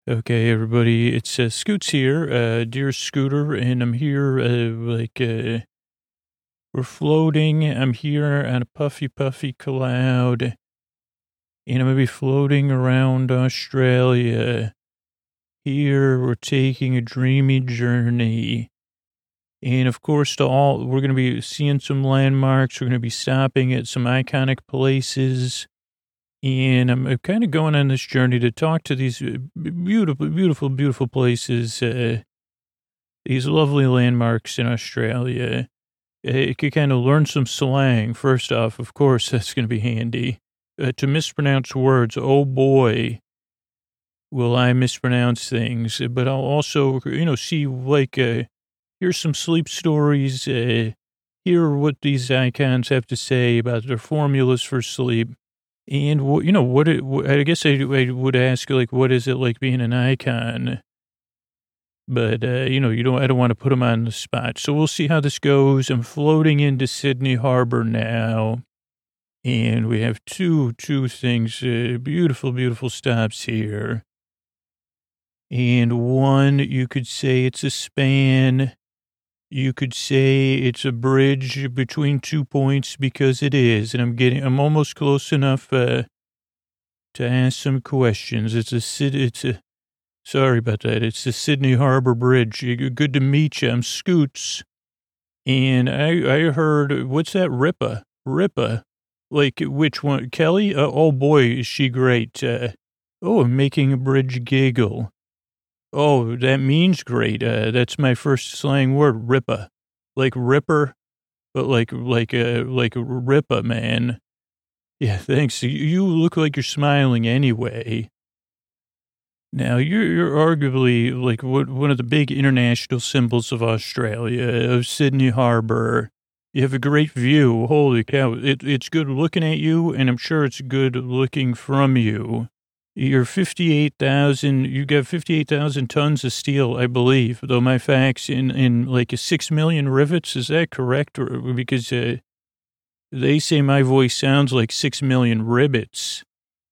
Okay, everybody, it's Scoots here, dear Scooter, and I'm here, we're floating. I'm here on a puffy, puffy cloud, and I'm gonna be floating around Australia. Here, we're taking a dreamy journey. And of course, we're gonna be seeing some landmarks. We're gonna be stopping at some iconic places. And I'm kind of going on this journey to talk to these beautiful, beautiful, beautiful places, these lovely landmarks in Australia. You could kind of learn some slang. First off, of course, that's going to be handy. To mispronounce words, oh boy, will I mispronounce things. But I'll also, see, here's some sleep stories, hear what these icons have to say about their formulas for sleep. And, I guess I would ask, like, what is it like being an icon? But, I don't want to put them on the spot. So we'll see how this goes. I'm floating into Sydney Harbor now. And we have two things, beautiful, beautiful stops here. And one, you could say it's a span. You could say it's a bridge between 2 points because it is. And I'm almost close enough, to ask some questions. Sorry about that. It's the Sydney Harbor Bridge. Good to meet you. I'm Scoots. And I heard, what's that? Ripa. Ripa. Like, which one? Kelly? Oh boy, is she great. I'm making a bridge giggle. Oh, that means great. That's my first slang word, Ripa. Like Ripper, but like Ripa, man. Yeah, thanks. You look like you're smiling anyway. Now, you're arguably like one of the big international symbols of Australia, of Sydney Harbor. You have a great view. Holy cow. It's good looking at you, and I'm sure it's good looking from you. You're 58,000, you got 58,000 tons of steel, I believe, though my facts in like 6 million rivets, is that correct? Or because they say my voice sounds like 6 million rivets.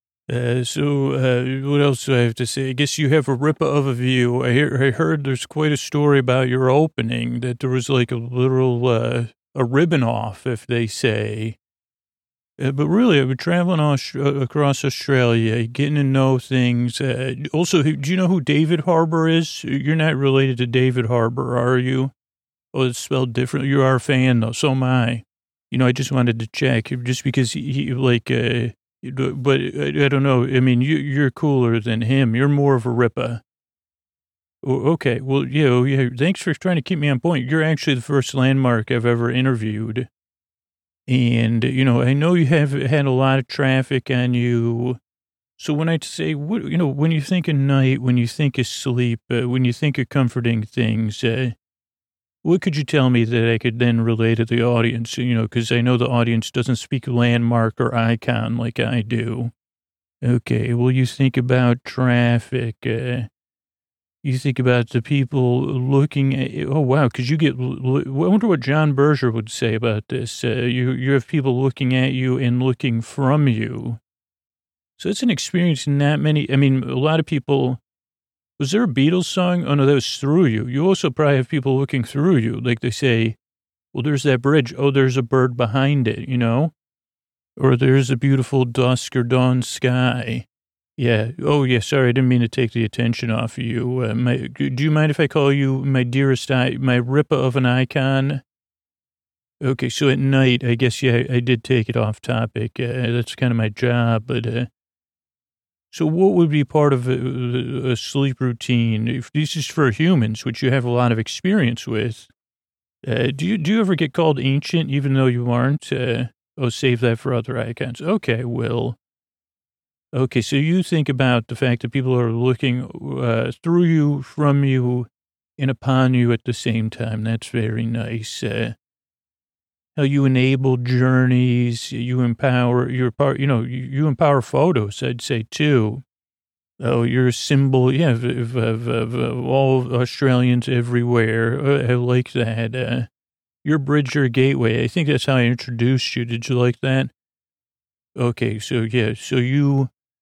What else do I have to say? I guess you have a ripper of a view. I heard there's quite a story about your opening, that there was like a literal, a ribbon off, if they say. But really, I've been traveling across Australia, getting to know things. Also, do you know who David Harbour is? You're not related to David Harbour, are you? Oh, it's spelled differently. You are a fan, though. So am I. I just wanted to check, just because but I don't know. I mean, you're cooler than him. You're more of a ripper. Okay. Well, yeah. Thanks for trying to keep me on point. You're actually the first landmark I've ever interviewed. And, I know you have had a lot of traffic on you. So when I say, when you think of night, when you think of sleep, when you think of comforting things, what could you tell me that I could then relay to the audience? Because I know the audience doesn't speak landmark or icon like I do. Okay. Well, you think about traffic, you think about the people looking at you. Oh, wow. Because I wonder what John Berger would say about this. You have people looking at you and looking from you. So it's an experience not many. I mean, a lot of people. Was there a Beatles song? Oh, no, that was Through You. You also probably have people looking through you. Like they say, well, there's that bridge. Oh, there's a bird behind it, Or there's a beautiful dusk or dawn sky. Yeah. Oh, yeah. Sorry, I didn't mean to take the attention off of you. Do you mind if I call you my dearest, my ripper of an icon? Okay. So at night, I guess, yeah, I did take it off topic. That's kind of my job. But so what would be part of a sleep routine? If this is for humans, which you have a lot of experience with, do you ever get called ancient, even though you aren't? Save that for other icons. Okay, Will. Okay, so you think about the fact that people are looking through you, from you, and upon you at the same time. That's very nice. How you enable journeys, you empower your part. You empower photos, I'd say too. Oh, you're a symbol, yeah, of all Australians everywhere. I like that. Your bridge or gateway. I think that's how I introduced you. Did you like that? Okay, so yeah, so you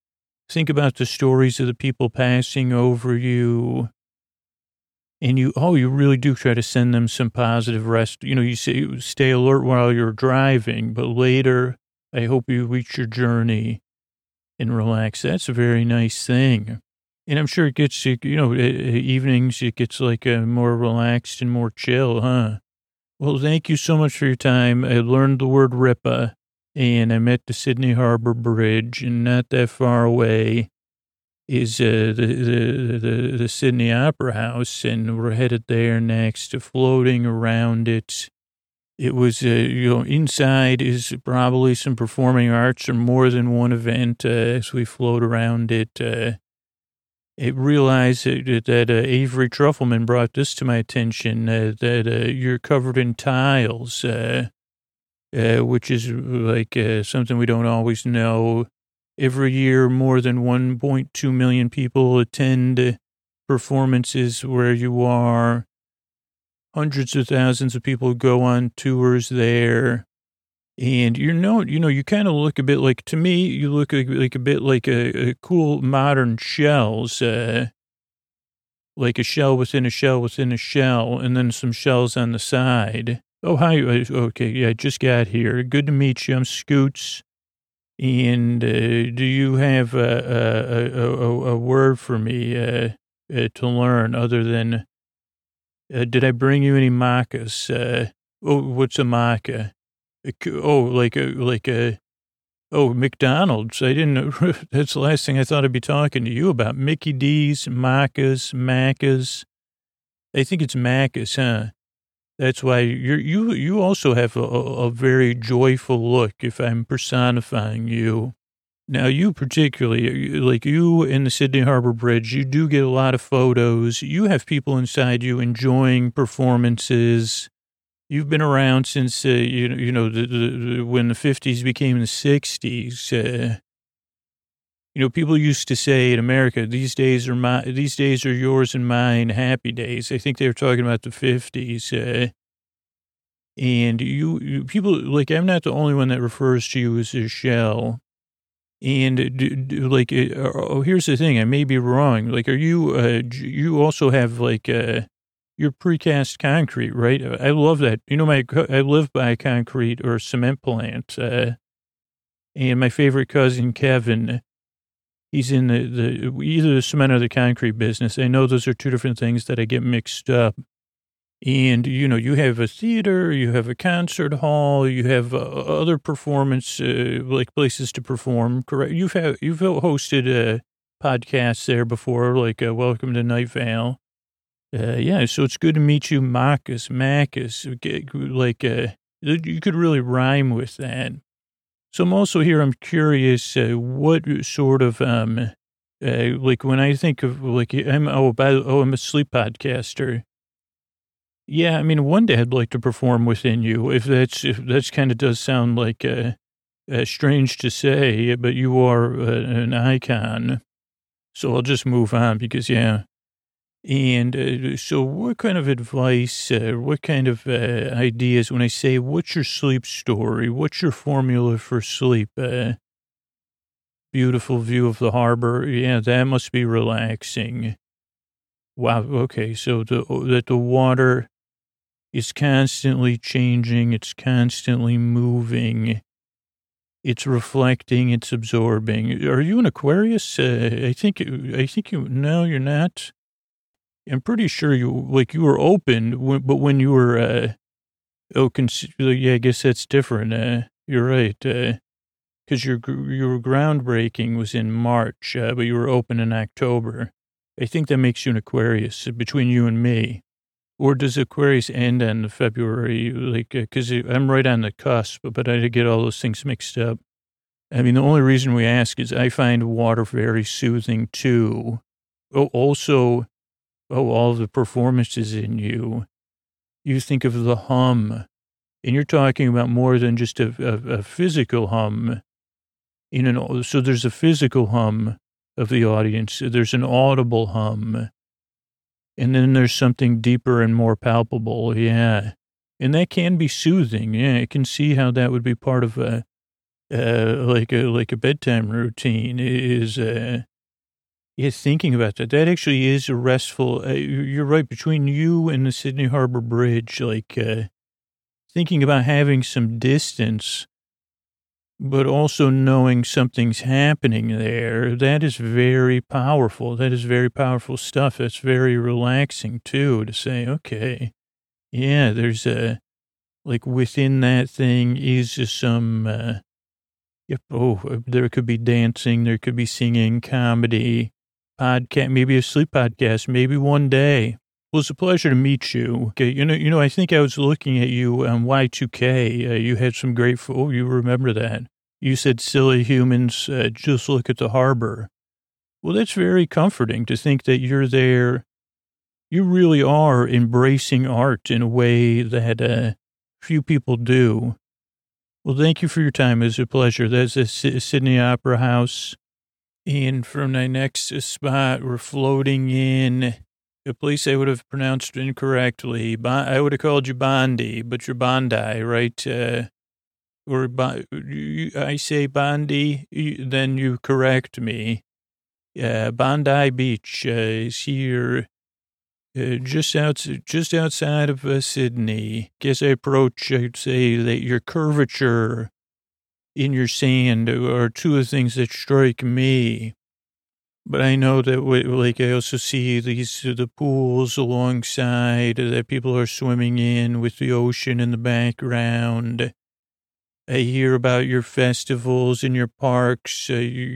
Think about the stories of the people passing over you. And you really do try to send them some positive rest. You say you stay alert while you're driving, but later, I hope you reach your journey and relax. That's a very nice thing. And I'm sure it gets, evenings, it gets like more relaxed and more chill, huh? Well, thank you so much for your time. I learned the word RIPA, and I met the Sydney Harbor Bridge, and not that far away is the Sydney Opera House, and we're headed there next, floating around it. It was, inside is probably some performing arts or more than one event as we float around it. I realized that Avery Trufelman brought this to my attention, that you're covered in tiles, which is like something we don't always know. Every year, more than 1.2 million people attend performances where you are. Hundreds of thousands of people go on tours there. And you kind of look a bit like, to me, you look like a bit like a cool modern shells, like a shell within a shell within a shell, and then some shells on the side. Oh, hi. Okay, yeah, I just got here. Good to meet you. I'm Scoots. And do you have a word for me to learn other than, did I bring you any macas? What's a maca? McDonald's. I didn't know. That's the last thing I thought I'd be talking to you about. Mickey D's, Macas. I think it's Macas, huh? That's why you also have a very joyful look if I'm personifying you. Now, you particularly, like you in the Sydney Harbor Bridge, you do get a lot of photos. You have people inside you enjoying performances. You've been around since, when the 50s became the 60s. People used to say in America, these days are yours and mine, happy days. I think they were talking about the 50s. And people, like, I'm not the only one that refers to you as a shell. And here's the thing, I may be wrong. Like, are you also have like, you're precast concrete, right? I love that. I live by a concrete or cement plant. And my favorite cousin, Kevin, he's in either the cement or the concrete business. I know those are two different things that I get mixed up. And, you have a theater, you have a concert hall, you have other performance, like places to perform, correct? You've hosted podcasts there before, like Welcome to Night Vale. Yeah, so it's good to meet you, Macas. You could really rhyme with that. So I'm also here, I'm curious, what sort of, like when I think of, like, I'm a sleep podcaster. Yeah, I mean, one day I'd like to perform within you, if that's kind of does sound like, strange to say, but you are an icon. So I'll just move on because, yeah. And so what kind of advice, what kind of ideas, when I say, what's your sleep story? What's your formula for sleep? Beautiful view of the harbor. Yeah, that must be relaxing. Wow. Okay. So that the water is constantly changing. It's constantly moving. It's reflecting. It's absorbing. Are you an Aquarius? I think you, no, you're not. I'm pretty sure you were open, but when you were, yeah, I guess that's different. You're right. Cause your groundbreaking was in March, but you were open in October. I think that makes you an Aquarius between you and me. Or does Aquarius end on February? Cause I'm right on the cusp, but I get all those things mixed up. I mean, the only reason we ask is I find water very soothing too. Oh, also, all the performances in you. You think of the hum, and you're talking about more than just a physical hum. So there's a physical hum of the audience. There's an audible hum. And then there's something deeper and more palpable. Yeah. And that can be soothing. Yeah. I can see how that would be part of like a bedtime routine is, yeah, thinking about that. That actually is a restful, you're right, between you and the Sydney Harbor Bridge, thinking about having some distance, but also knowing something's happening there, that is very powerful. That is very powerful stuff. That's very relaxing too, to say, okay, yeah, there's within that thing is just some, yep. Oh, there could be dancing. There could be singing, comedy, podcast, maybe a sleep podcast, maybe one day. Well, it's a pleasure to meet you. Okay, I think I was looking at you on Y2K. You had some great, oh, you remember that. You said silly humans, just look at the harbor. Well, that's very comforting to think that you're there. You really are embracing art in a way that few people do. Well, thank you for your time. It was a pleasure. That's the Sydney Opera House. And from my next spot, we're floating in a place I would have pronounced incorrectly. I would have called you Bondi, but you're Bondi, right? I say Bondi, then you correct me. Bondi Beach is here, just outside of Sydney. Guess I approach, I'd say that your curvature in your sand are two of the things that strike me. But I know that, I also see the pools alongside that people are swimming in with the ocean in the background. I hear about your festivals and your parks,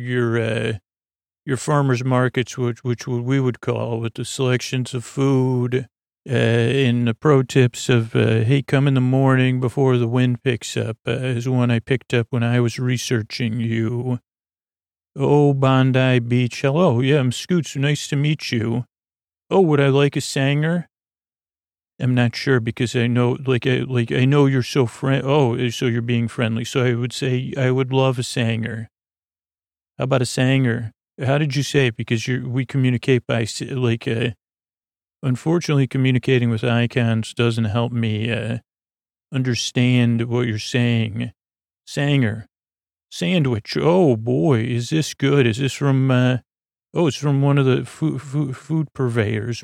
your farmers markets, which we would call, with the selections of food, and the pro tips of, hey, come in the morning before the wind picks up, is one I picked up when I was researching you. Oh, Bondi Beach. Hello. Yeah, I'm Scoots. Nice to meet you. Oh, would I like a Sanger? I'm not sure because I know, I know you're so so you're being friendly. So I would say I would love a Sanger. How about a Sanger? How did you say it? Because we communicate by, unfortunately, communicating with icons doesn't help me understand what you're saying. Sanger. Sandwich. Oh, boy. Is this good? Is this from, it's from one of the food purveyors.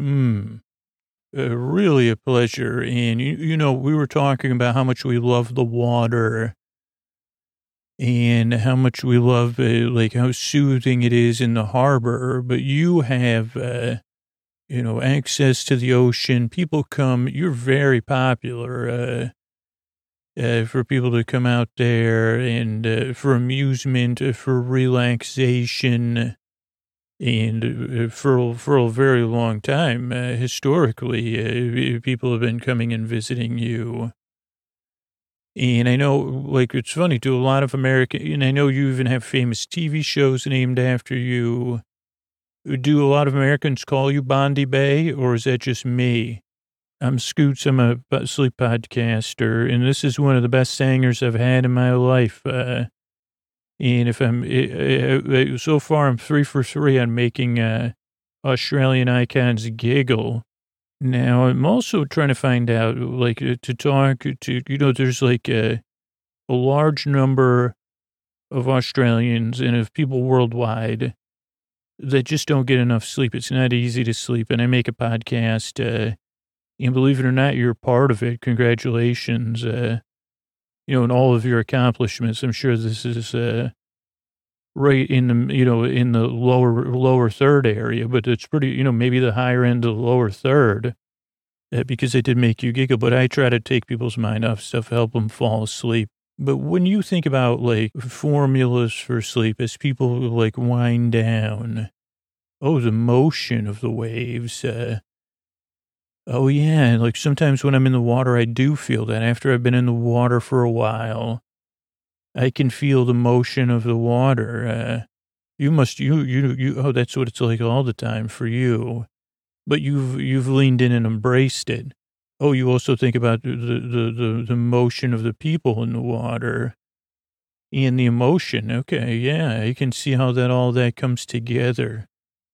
Really a pleasure. And, we were talking about how much we love the water and how much we love, how soothing it is in the harbor. But you have, access to the ocean. People come, you're very popular, for people to come out there and for amusement, for relaxation, and for a very long time, historically, people have been coming and visiting you. And I know, it's funny, to a lot of American, and I know you even have famous TV shows named after you. Do a lot of Americans call you Bondi Bay, or is that just me? I'm Scoots. I'm a sleep podcaster, and this is one of the best singers I've had in my life. And if so far, I'm 3 for 3 on making Australian icons giggle. Now, I'm also trying to find out, to talk to, there's a large number of Australians and of people worldwide that just don't get enough sleep. It's not easy to sleep. And I make a podcast, and believe it or not, you're part of it. Congratulations, and all of your accomplishments. I'm sure this is, right in the, in the lower third area, but it's pretty, maybe the higher end of the lower third, because it did make you giggle. But I try to take people's mind off stuff, help them fall asleep. But when you think about formulas for sleep, as people wind down, oh, the motion of the waves, oh yeah. Sometimes when I'm in the water, I do feel that after I've been in the water for a while, I can feel the motion of the water. Oh, that's what it's like all the time for you. But you've leaned in and embraced it. Oh, you also think about the motion of the people in the water and the emotion. Okay, yeah, I can see how all that comes together.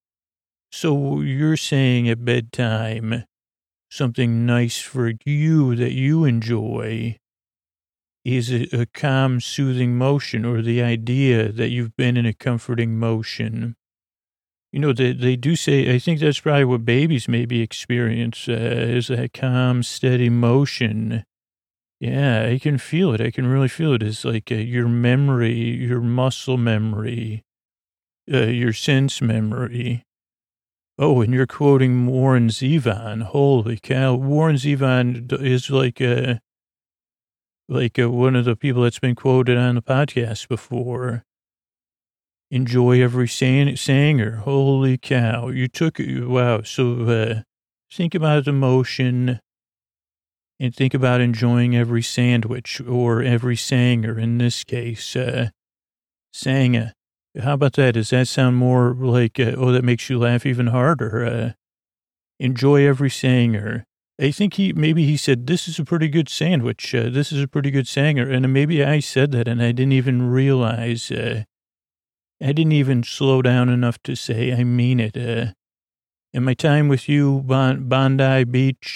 So you're saying at bedtime, something nice for you that you enjoy is a calm, soothing motion, or the idea that you've been in a comforting motion. You know, they do say, I think that's probably what babies maybe experience, is that calm, steady motion. Yeah, I can feel it. I can really feel it. It's like your memory, your muscle memory, your sense memory. Oh, and you're quoting Warren Zevon. Holy cow. Warren Zevon is like one of the people that's been quoted on the podcast before. Enjoy every sanger. Holy cow. You took it. Wow. So think about the motion and think about enjoying every sandwich or every sanger in this case. Sanger. How about that? Does that sound more like, oh, that makes you laugh even harder? Enjoy every sanger. I think maybe he said, this is a pretty good sandwich. This is a pretty good sanger. And maybe I said that and I didn't even realize, I didn't even slow down enough to say, I mean it. In my time with you, Bondi Beach,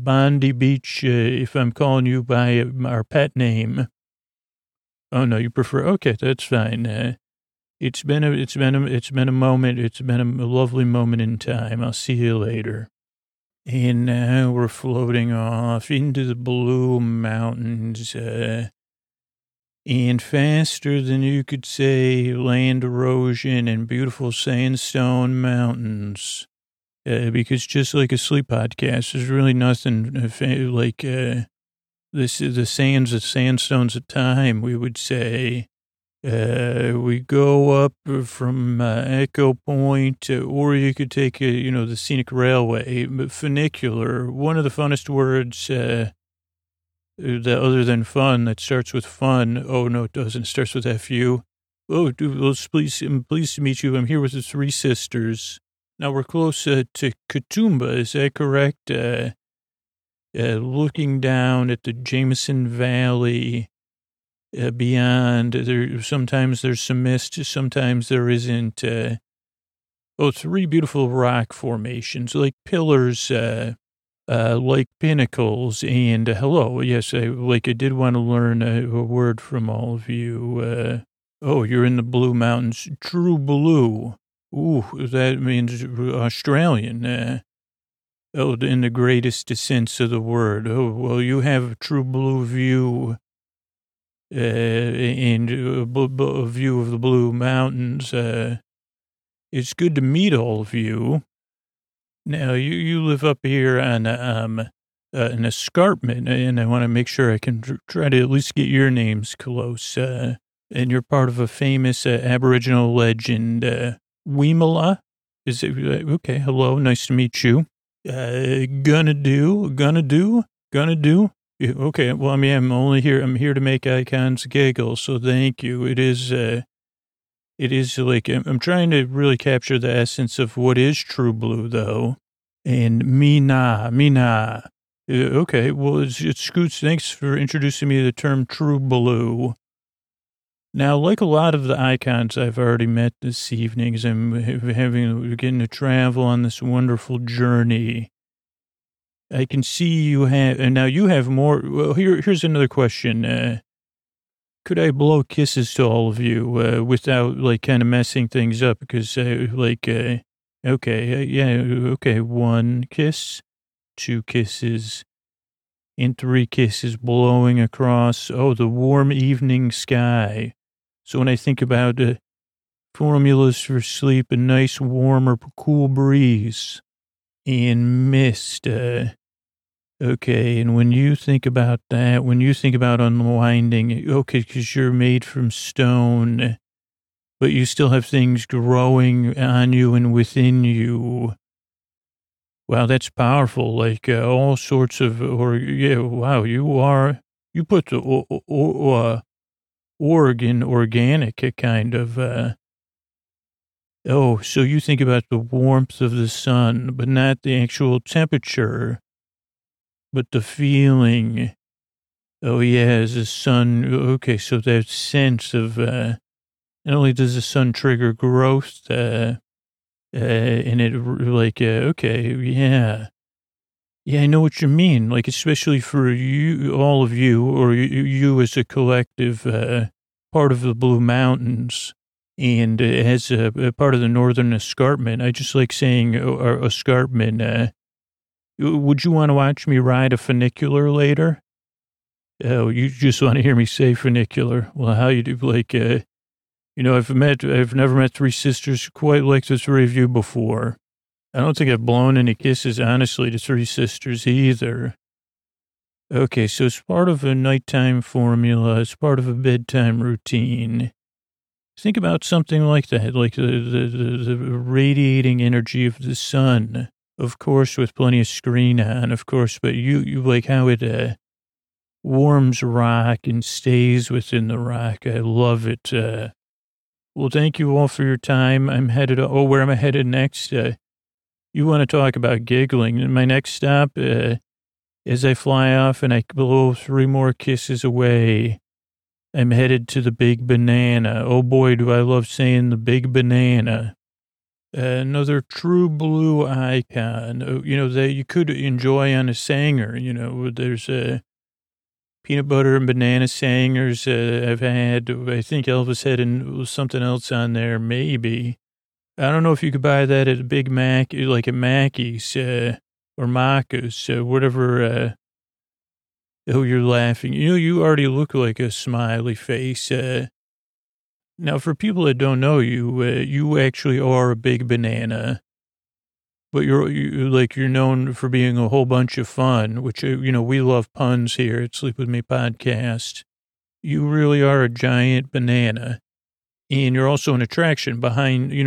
if I'm calling you by our pet name. Oh no, you prefer, okay, that's fine. It's been a moment. It's been a lovely moment in time. I'll see you later. And now we're floating off into the blue mountains, and faster than you could say, land erosion and beautiful sandstone mountains. Because just like a sleep podcast, there's really nothing like the sandstones of time, we would say. We go up from Echo Point, or you could take, the scenic railway, but funicular. One of the funnest words that other than fun, that starts with fun. Oh, no, it doesn't. It starts with FU. Oh, dude, I'm pleased to meet you. I'm here with the three sisters. Now we're close to Katoomba. Is that correct? Looking down at the Jameson Valley. Beyond there, sometimes there's some mist, sometimes there isn't. Three beautiful rock formations, like pillars, like pinnacles, and hello. Yes, I did want to learn a word from all of you. You're in the Blue Mountains, true blue. Ooh, that means Australian. In the greatest sense of the word. Oh, well, you have a true blue view. And a view of the Blue Mountains. It's good to meet all of you. Now, you live up here on an escarpment, and I want to make sure I can try to at least get your names close. And you're part of a famous Aboriginal legend, Weemala. Is it okay? Hello, nice to meet you. Gonna do. Yeah, okay, well, I mean, I'm here to make icons giggle, so thank you. It is like, I'm trying to really capture the essence of what is true blue, though. And Mina. Okay, well, it's Scoots. Thanks for introducing me to the term true blue. Now, like a lot of the icons I've already met this evening, as I'm getting to travel on this wonderful journey, I can see you have, and now you have more. Well, here's another question. Could I blow kisses to all of you without kind of messing things up? Because okay, okay, 1 kiss, 2 kisses, and 3 kisses blowing across. Oh, the warm evening sky. So when I think about formulas for sleep, a nice warmer, cool breeze and mist. Okay, and when you think about that, when you think about unwinding, okay, because you're made from stone, but you still have things growing on you and within you. Wow, that's powerful. Like all sorts of, wow, you put the organic kind of, so you think about the warmth of the sun, but not the actual temperature. But the feeling, oh yeah, as the sun, okay, so that sense of, not only does the sun trigger growth, and it okay, yeah. Yeah, I know what you mean. Like, especially for you, all of you, or you as a collective, part of the Blue Mountains, and as a part of the Northern Escarpment. I just like saying escarpment. Would you want to watch me ride a funicular later? Oh, you just want to hear me say funicular? Well, how you do? Like, I've never met three sisters quite like the three of you before. I don't think I've blown any kisses, honestly, to three sisters either. Okay, so it's part of a nighttime formula. It's part of a bedtime routine. Think about something like that, like the radiating energy of the sun. Of course, with plenty of screen on, of course, but you like how it warms rock and stays within the rock. I love it. Well, thank you all for your time. Where am I headed next? You want to talk about giggling. And my next stop, as I fly off and I blow 3 more kisses away, I'm headed to the Big Banana. Oh boy, do I love saying the Big Banana. Another true blue icon, that you could enjoy on a Sanger. There's peanut butter and banana Sangers I've had. I think Elvis had something else on there, maybe. I don't know if you could buy that at a Big Mac, like at Mackey's or Macca's, whatever. Oh, you're laughing. You already look like a smiley face. Now, for people that don't know you, you actually are a big banana, but you're known for being a whole bunch of fun, which, we love puns here at Sleep With Me podcast. You really are a giant banana. And you're also an attraction behind, yeah,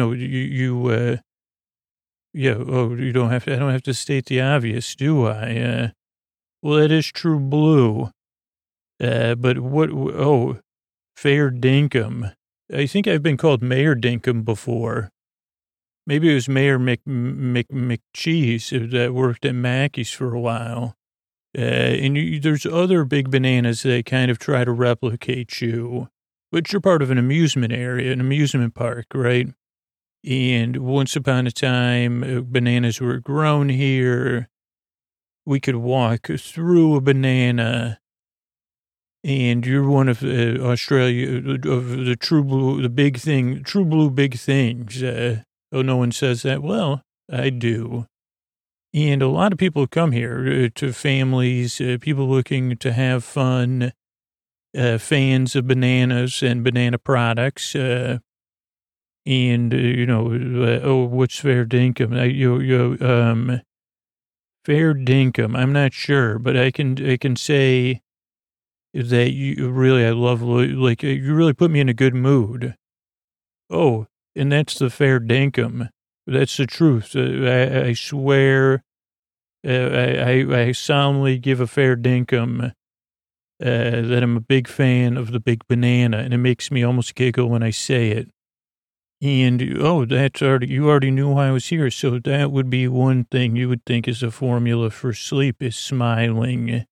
I don't have to state the obvious, do I? Well, that is true blue. But Fair Dinkum. I think I've been called Mayor Dinkum before. Maybe it was Mayor McCheese that worked at Mackey's for a while. There's other big bananas that kind of try to replicate you. But you're part of an amusement area, an amusement park, right? And once upon a time, bananas were grown here. We could walk through a banana. And you're one of Australia, of the true blue, the big thing, true blue big things. No one says that. Well, I do. And a lot of people come here to families, people looking to have fun. Fans of bananas and banana products, what's fair dinkum? Fair dinkum. I'm not sure, but I can say that I love, like, you really put me in a good mood. Oh, and that's the fair dinkum. That's the truth. I swear, I solemnly give a fair dinkum. That I'm a big fan of the Big Banana, and it makes me almost giggle when I say it. And, you already knew why I was here, so that would be one thing you would think is a formula for sleep, is smiling.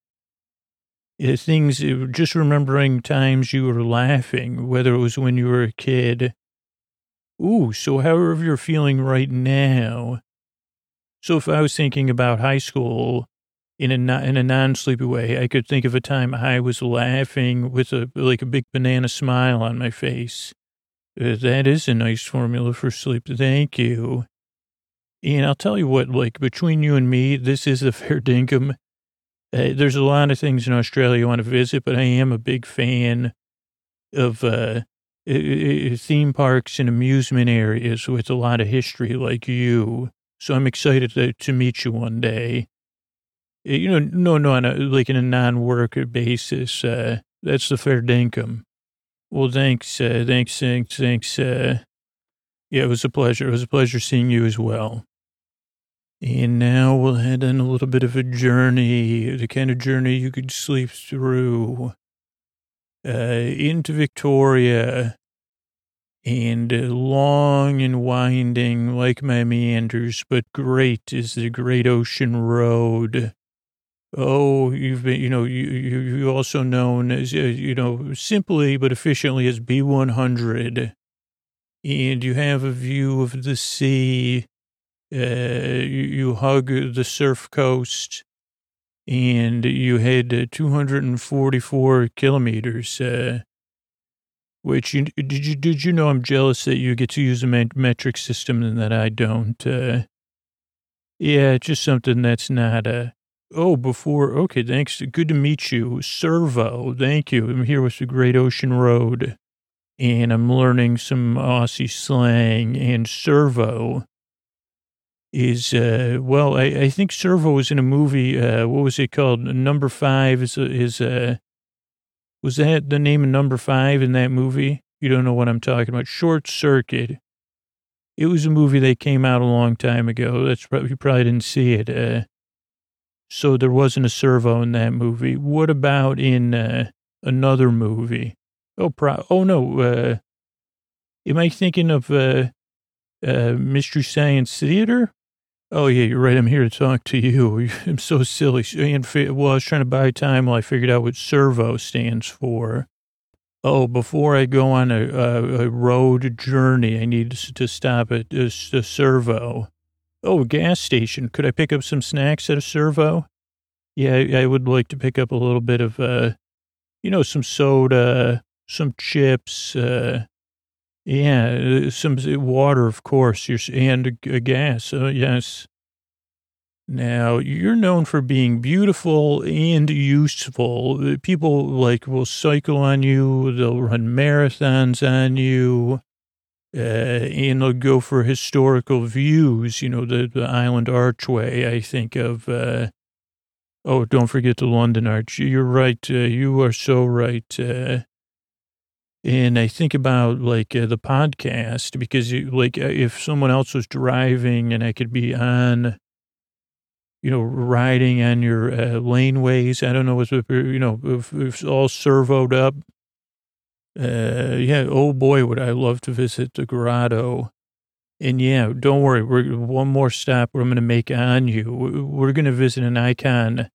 Just remembering times you were laughing, whether it was when you were a kid. Ooh, so however you're feeling right now. So if I was thinking about high school, in a non-sleepy way, I could think of a time I was laughing with a big banana smile on my face. That is a nice formula for sleep. Thank you. And I'll tell you what, like, between you and me, this is the fair dinkum. There's a lot of things in Australia I want to visit, but I am a big fan of theme parks and amusement areas with a lot of history like you. So I'm excited to meet you one day. No, on in a non-work basis. That's the fair dinkum. Well, thanks. Yeah, it was a pleasure. It was a pleasure seeing you as well. And now we'll head on a little bit of a journey, the kind of journey you could sleep through, into Victoria, and long and winding like my meanders, but great is the Great Ocean Road. Oh, you've been, you also known as, simply but efficiently as B100. And you have a view of the sea. You hug the surf coast. and you had 244 kilometers, which did you know I'm jealous that you get to use a metric system and that I don't? Yeah, just something that's not, okay, thanks. Good to meet you. Servo, thank you. I'm here with the Great Ocean Road, and I'm learning some Aussie slang, and servo is, I think servo was in a movie, what was it called? Number Five was that the name of Number Five in that movie? You don't know what I'm talking about. Short Circuit. It was a movie that came out a long time ago. You probably didn't see it. So there wasn't a servo in that movie. What about in another movie? Oh no. Am I thinking of Mystery Science Theater? Oh yeah, you're right. I'm here to talk to you. I'm so silly. Well, I was trying to buy time while I figured out what servo stands for. Oh, before I go on a road journey, I need to stop at a servo. Oh, a gas station. Could I pick up some snacks at a servo? Yeah, I would like to pick up a little bit of, some soda, some chips, some water, of course, and a gas. Yes. Now, you're known for being beautiful and useful. People, will cycle on you. They'll run marathons on you. And they'll go for historical views, the Island Archway. I think of, don't forget the London Arch. You're right. You are so right. And I think about the podcast because if someone else was driving and I could be on, riding on your laneways, I don't know if it's all servoed up. Oh boy, would I love to visit the grotto. And yeah, don't worry, we're one more stop I'm going to make on you. We're going to visit an icon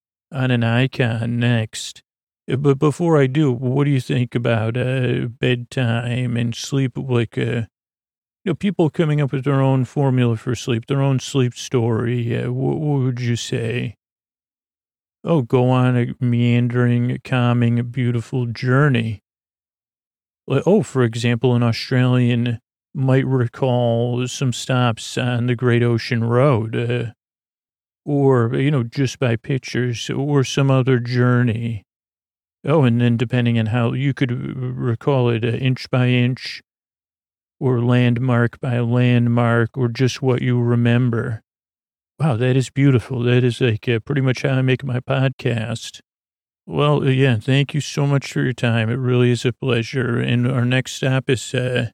next. But before I do, what do you think about bedtime and sleep? People coming up with their own formula for sleep, their own sleep story. What would you say? Oh, go on a meandering, calming, beautiful journey. For example, an Australian might recall some stops on the Great Ocean Road, or, just by pictures, or some other journey. Oh, and then depending on how you could recall it inch by inch, or landmark by landmark, or just what you remember. Wow, that is beautiful. That is pretty much how I make my podcast. Well, yeah, thank you so much for your time. It really is a pleasure. And our next stop is a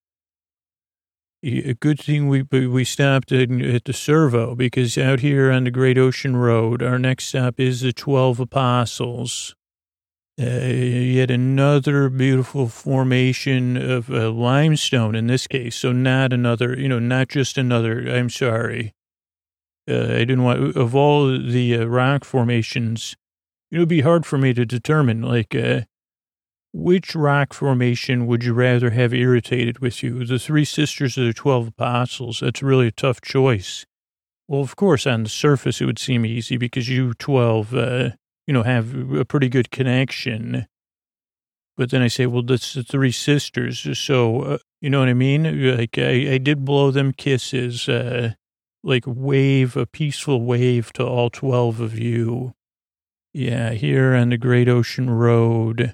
good thing we stopped at the servo, because out here on the Great Ocean Road, our next stop is the 12 Apostles. Yet another beautiful formation of limestone in this case. So not another, not just another, I'm sorry. I didn't want, of all the rock formations, it would be hard for me to determine, which rock formation would you rather have irritated with you? The Three Sisters or the 12 Apostles? That's really a tough choice. Well, of course, on the surface, it would seem easy because you 12, have a pretty good connection. But then I say, well, that's the Three Sisters. So, you know what I mean? I did blow them kisses, wave, a peaceful wave to all 12 of you. Yeah, here on the Great Ocean Road,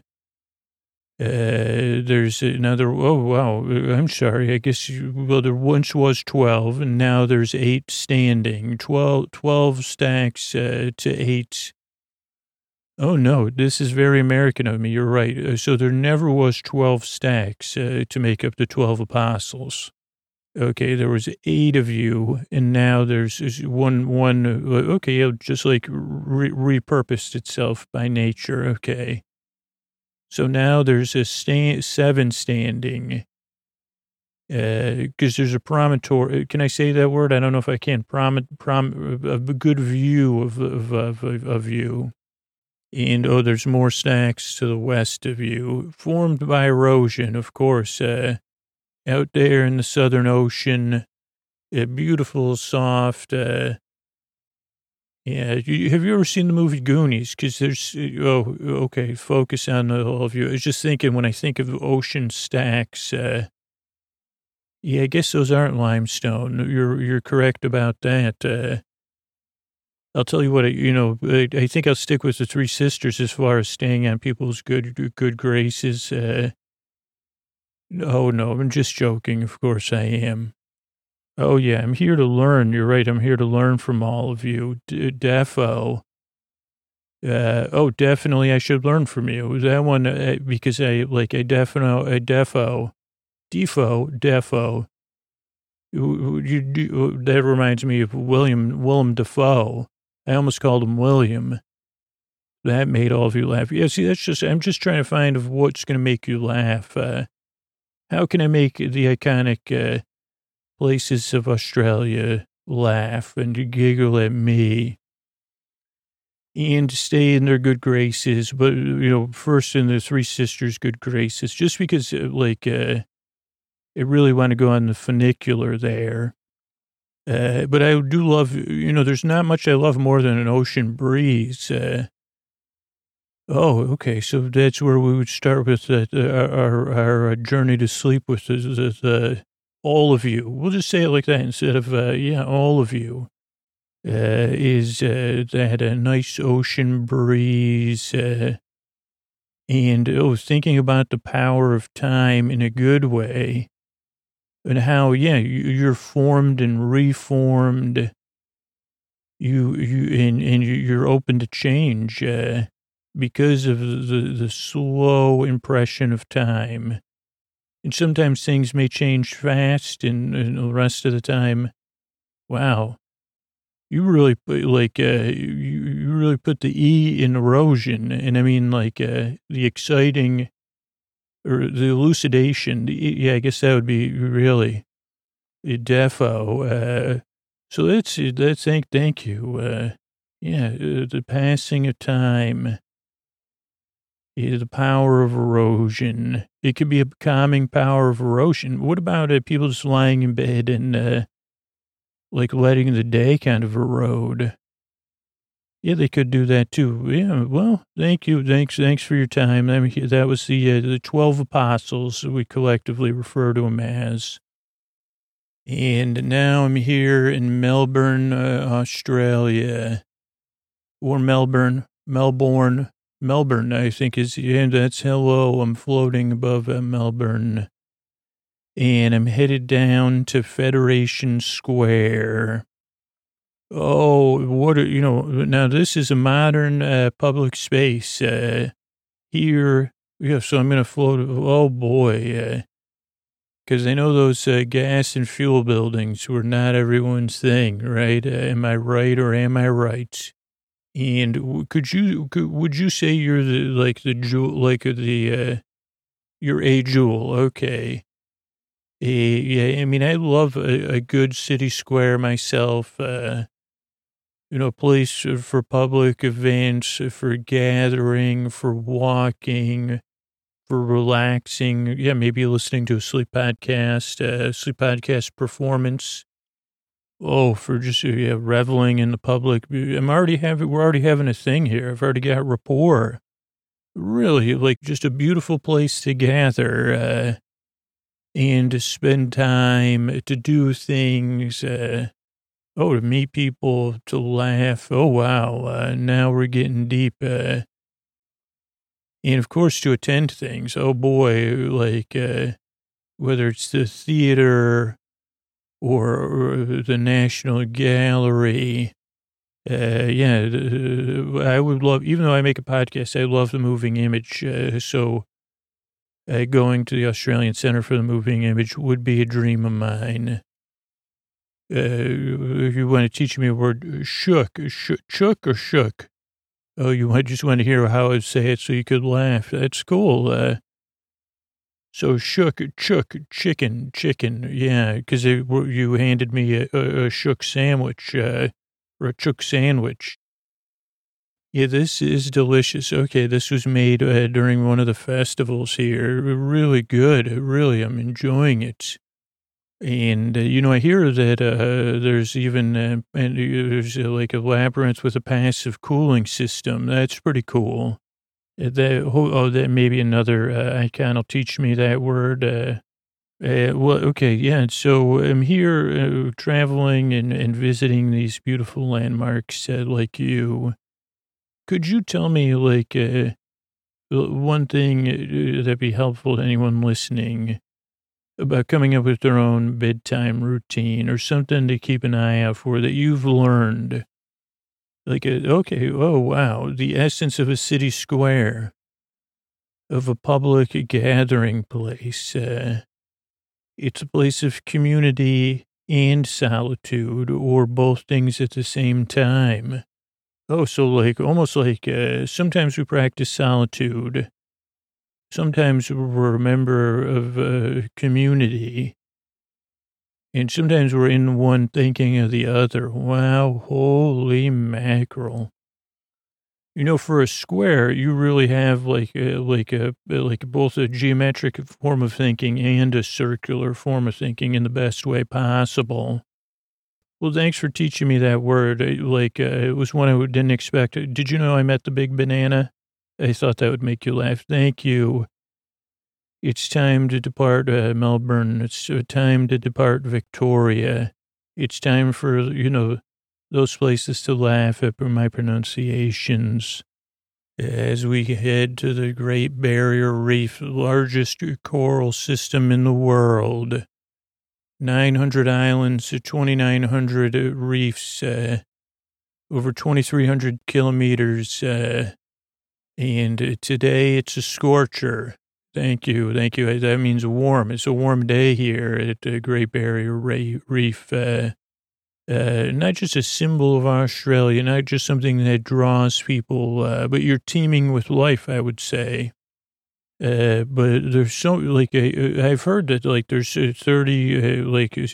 there's another, oh, wow, I'm sorry. I guess, there once was 12, and now there's 8 standing. 12 stacks to 8. Oh, no, this is very American of me. You're right. So there never was 12 stacks to make up the 12 apostles. Okay, there was 8 of you, and now there's one, okay, it just repurposed itself by nature. Okay. So now there's a 7 standing, because there's a promontory. Can I say that word? I don't know if I can. A good view of you. And, there's more stacks to the west of you, formed by erosion, of course, out there in the Southern Ocean, a beautiful, soft, Yeah, have you ever seen the movie Goonies? Because there's, oh, okay, focus on all of you. I was just thinking when I think of ocean stacks, yeah, I guess those aren't limestone. You're correct about that. I'll tell you what, I think I'll stick with the Three Sisters as far as staying on people's good graces. Oh, no, I'm just joking. Of course I am. Oh, yeah, I'm here to learn. You're right. I'm here to learn from all of you. Defo. Oh, definitely I should learn from you. That one, because defo. That reminds me of Willem Dafoe. I almost called him William. That made all of you laugh. Yeah, see, I'm just trying to find of what's going to make you laugh. How can I make the iconic places of Australia laugh and giggle at me and stay in their good graces? But, first in the Three Sisters' good graces, just because, I really want to go on the funicular there. But I do love, there's not much I love more than an ocean breeze. Oh, okay. So that's where we would start with our journey to sleep with all of you. We'll just say it like that instead of, all of you. Is that a nice ocean breeze and, thinking about the power of time in a good way and how, you're formed and reformed. You're open to change. Because of the slow impression of time. And sometimes things may change fast, and the rest of the time, wow, you really put, you really put the E in erosion. And I mean, the exciting or the elucidation. I guess that would be really defo. So that's thank you. The passing of time. The power of erosion. It could be a calming power of erosion. What about people just lying in bed and letting the day kind of erode? Yeah, they could do that too. Yeah, well, thank you. Thanks for your time. That was the 12 apostles we collectively refer to them as. And now I'm here in Melbourne, Australia, or Melbourne, I think that's hello. I'm floating above Melbourne and I'm headed down to Federation Square. Oh, now this is a modern public space here. Yeah, so I'm going to float. Oh boy. Because I know those gas and fuel buildings were not everyone's thing, right? Am I right or am I right? And would you say you're you're a jewel? Okay. Yeah, I mean, I love a good city square myself, a place for public events, for gathering, for walking, for relaxing. Yeah, maybe listening to a sleep podcast performance. Oh, for just reveling in the public. We're already having a thing here. I've already got rapport. Really, just a beautiful place to gather and to spend time, to do things. To meet people, to laugh. Oh wow, now we're getting deep. And of course, to attend things. Oh boy, whether it's the theater or the National Gallery. I would love, even though I make a podcast, I love the moving image. So going to the Australian Centre for the Moving Image would be a dream of mine. If you want to teach me a word, chook or shook. Oh, just want to hear how I say it so you could laugh. That's cool. So chook, chicken. Yeah, because you handed me a shook sandwich, or a chook sandwich. Yeah, this is delicious. Okay, this was made during one of the festivals here. Really good. Really, I'm enjoying it. And, I hear that there's even and there's like a labyrinth with a passive cooling system. That's pretty cool. That may be another icon will teach me that word. Well, okay, yeah. So I'm here traveling and visiting these beautiful landmarks like you. Could you tell me, like, one thing that'd be helpful to anyone listening about coming up with their own bedtime routine or something to keep an eye out for that you've learned? Like, okay, oh, wow, the essence of a city square, of a public gathering place. It's a place of community and solitude, or both things at the same time. Oh, so like almost like sometimes we practice solitude. Sometimes we're a member of a community. And sometimes we're in one thinking of the other. Wow, holy mackerel. For a square, you really have like both a geometric form of thinking and a circular form of thinking in the best way possible. Well, thanks for teaching me that word. It was one I didn't expect. Did you know I met the big banana? I thought that would make you laugh. Thank you. It's time to depart Melbourne. It's time to depart Victoria. It's time for, those places to laugh at my pronunciations as we head to the Great Barrier Reef, the largest coral system in the world. 900 islands, 2,900 reefs, over 2,300 kilometers. And today it's a scorcher. Thank you. Thank you. That means warm. It's a warm day here at the Great Barrier Reef. Not just a symbol of Australia, not just something that draws people, but you're teeming with life, I would say. But there's so, I've heard that, there's 30,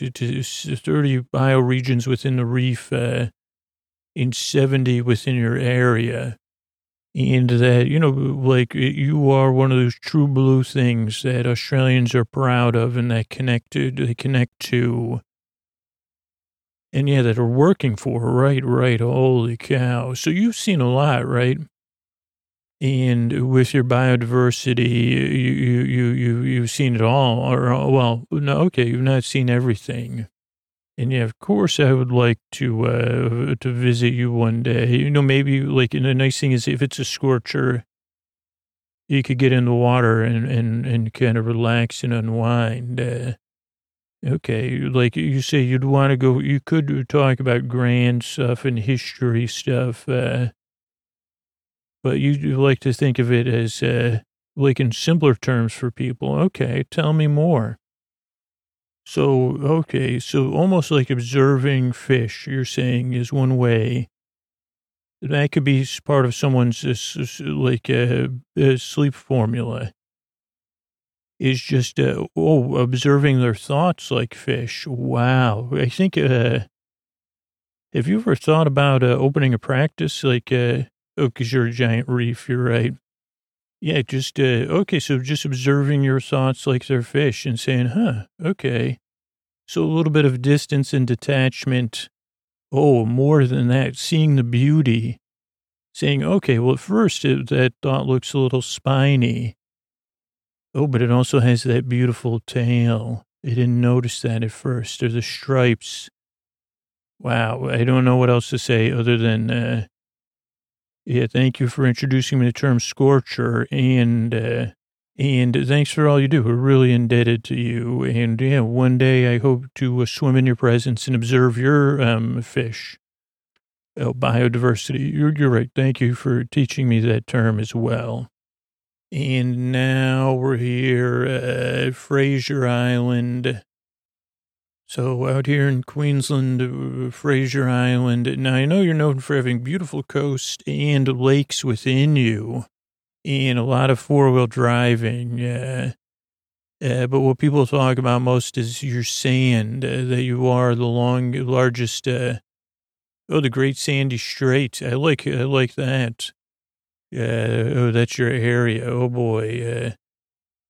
30 bioregions within the reef, and 70 within your area. And that, you are one of those true blue things that Australians are proud of and that they connect to. And yeah, that are working for, right. Holy cow. So you've seen a lot, right? And with your biodiversity, you've seen it all. Well, no, okay, you've not seen everything. And yeah, of course, I would like to visit you one day. Maybe and the nice thing is if it's a scorcher, you could get in the water and kind of relax and unwind. Okay, like you say, you'd want to go. You could talk about grand stuff and history stuff, but you like to think of it as in simpler terms for people. Okay, tell me more. So, okay, so almost like observing fish, you're saying, is one way. That could be part of someone's, sleep formula. Is just, observing their thoughts like fish. Wow. I think, have you ever thought about opening a practice? Because you're a giant reef, you're right. Yeah, just, okay, so just observing your thoughts like they're fish and saying, okay. So a little bit of distance and detachment. Oh, more than that, seeing the beauty. Saying, okay, well, at first that thought looks a little spiny. Oh, but it also has that beautiful tail. I didn't notice that at first. Or the stripes. Wow, I don't know what else to say other than, yeah, thank you for introducing me to the term scorcher, and thanks for all you do. We're really indebted to you. And yeah, one day I hope to swim in your presence and observe your fish. Oh, biodiversity. You're right. Thank you for teaching me that term as well. And now we're here at Fraser Island. So out here in Queensland, Fraser Island. Now, I know you're known for having beautiful coast and lakes within you and a lot of four-wheel driving. But what people talk about most is your sand, that you are the largest, the Great Sandy Strait. I like that. Oh, that's your area. Oh, boy.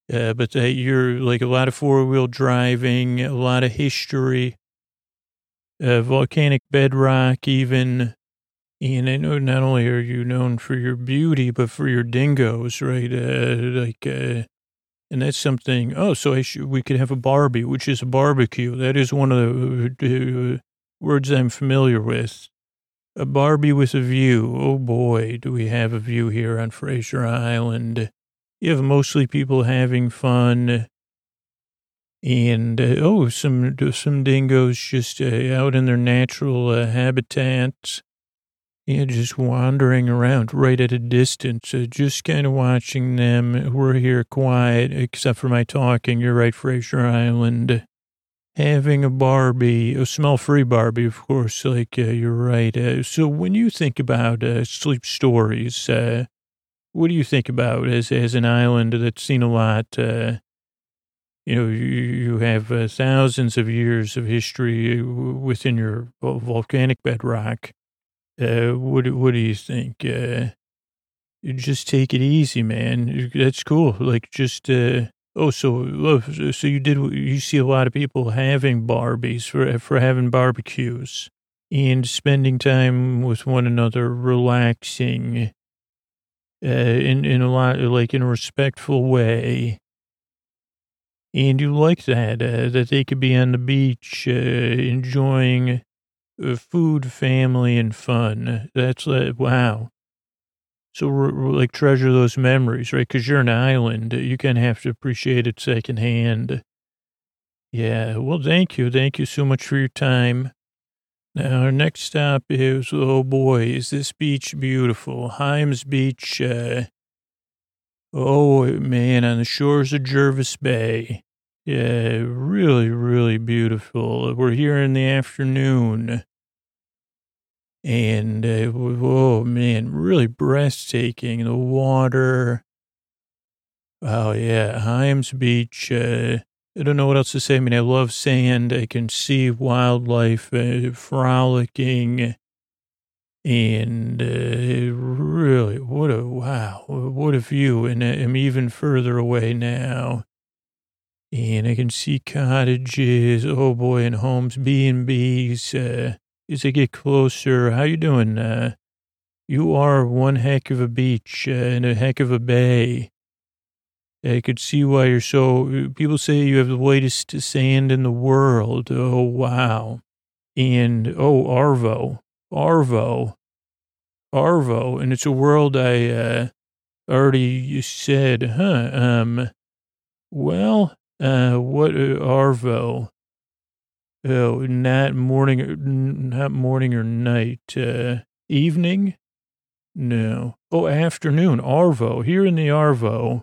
But you're like a lot of four-wheel driving, a lot of history, volcanic bedrock even. And I know not only are you known for your beauty, but for your dingoes, right? And that's something. Oh, so we could have a Barbie, which is a barbecue. That is one of the words I'm familiar with. A Barbie with a view. Oh boy, do we have a view here on Fraser Island. You have mostly people having fun. And, some dingoes just out in their natural habitats. Yeah, just wandering around right at a distance, just kind of watching them. We're here quiet, except for my talking. You're right, Fraser Island. Having a Barbie, a smell-free Barbie, of course, you're right. So when you think about sleep stories, what do you think about as an island that's seen a lot? You have thousands of years of history within your volcanic bedrock. What do you think? You just take it easy, man. That's cool. So you see a lot of people having Barbies for having barbecues and spending time with one another, relaxing, in a lot, like in a respectful way. And you like that they could be on the beach, enjoying food, family, and fun. That's wow. So we're like treasure those memories, right? Because you're an island. You kind of have to appreciate it secondhand. Yeah. Well, thank you. Thank you so much for your time. Now, our next stop is, oh boy, is this beach beautiful. Himes Beach. Oh, man, on the shores of Jervis Bay. Yeah, really, really beautiful. We're here in the afternoon. And, oh, man, really breathtaking. The water. Oh, yeah, Himes Beach. I don't know what else to say. I mean, I love sand. I can see wildlife frolicking. And really, what a view. And I'm even further away now. And I can see cottages, oh boy, and homes, B&Bs. As I get closer, how you doing? You are one heck of a beach and a heck of a bay. I could see why you're so, people say you have the whitest sand in the world. Oh, wow. And, Arvo, and it's a world I already said, what Arvo? Oh, not morning or night. Evening? No. Oh, afternoon. Arvo. Here in the Arvo.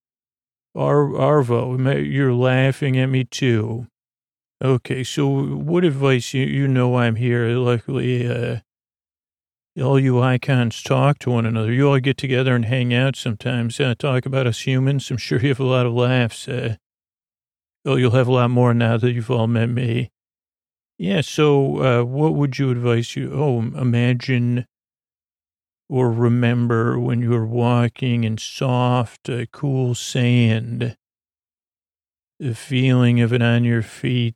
Arvo, you're laughing at me too. Okay, so what advice, you know I'm here. Luckily, all you icons talk to one another. You all get together and hang out sometimes, talk about us humans. I'm sure you have a lot of laughs. You'll have a lot more now that you've all met me. Yeah, so what would you advise you? Oh, imagine or remember when you were walking in soft, cool sand, the feeling of it on your feet,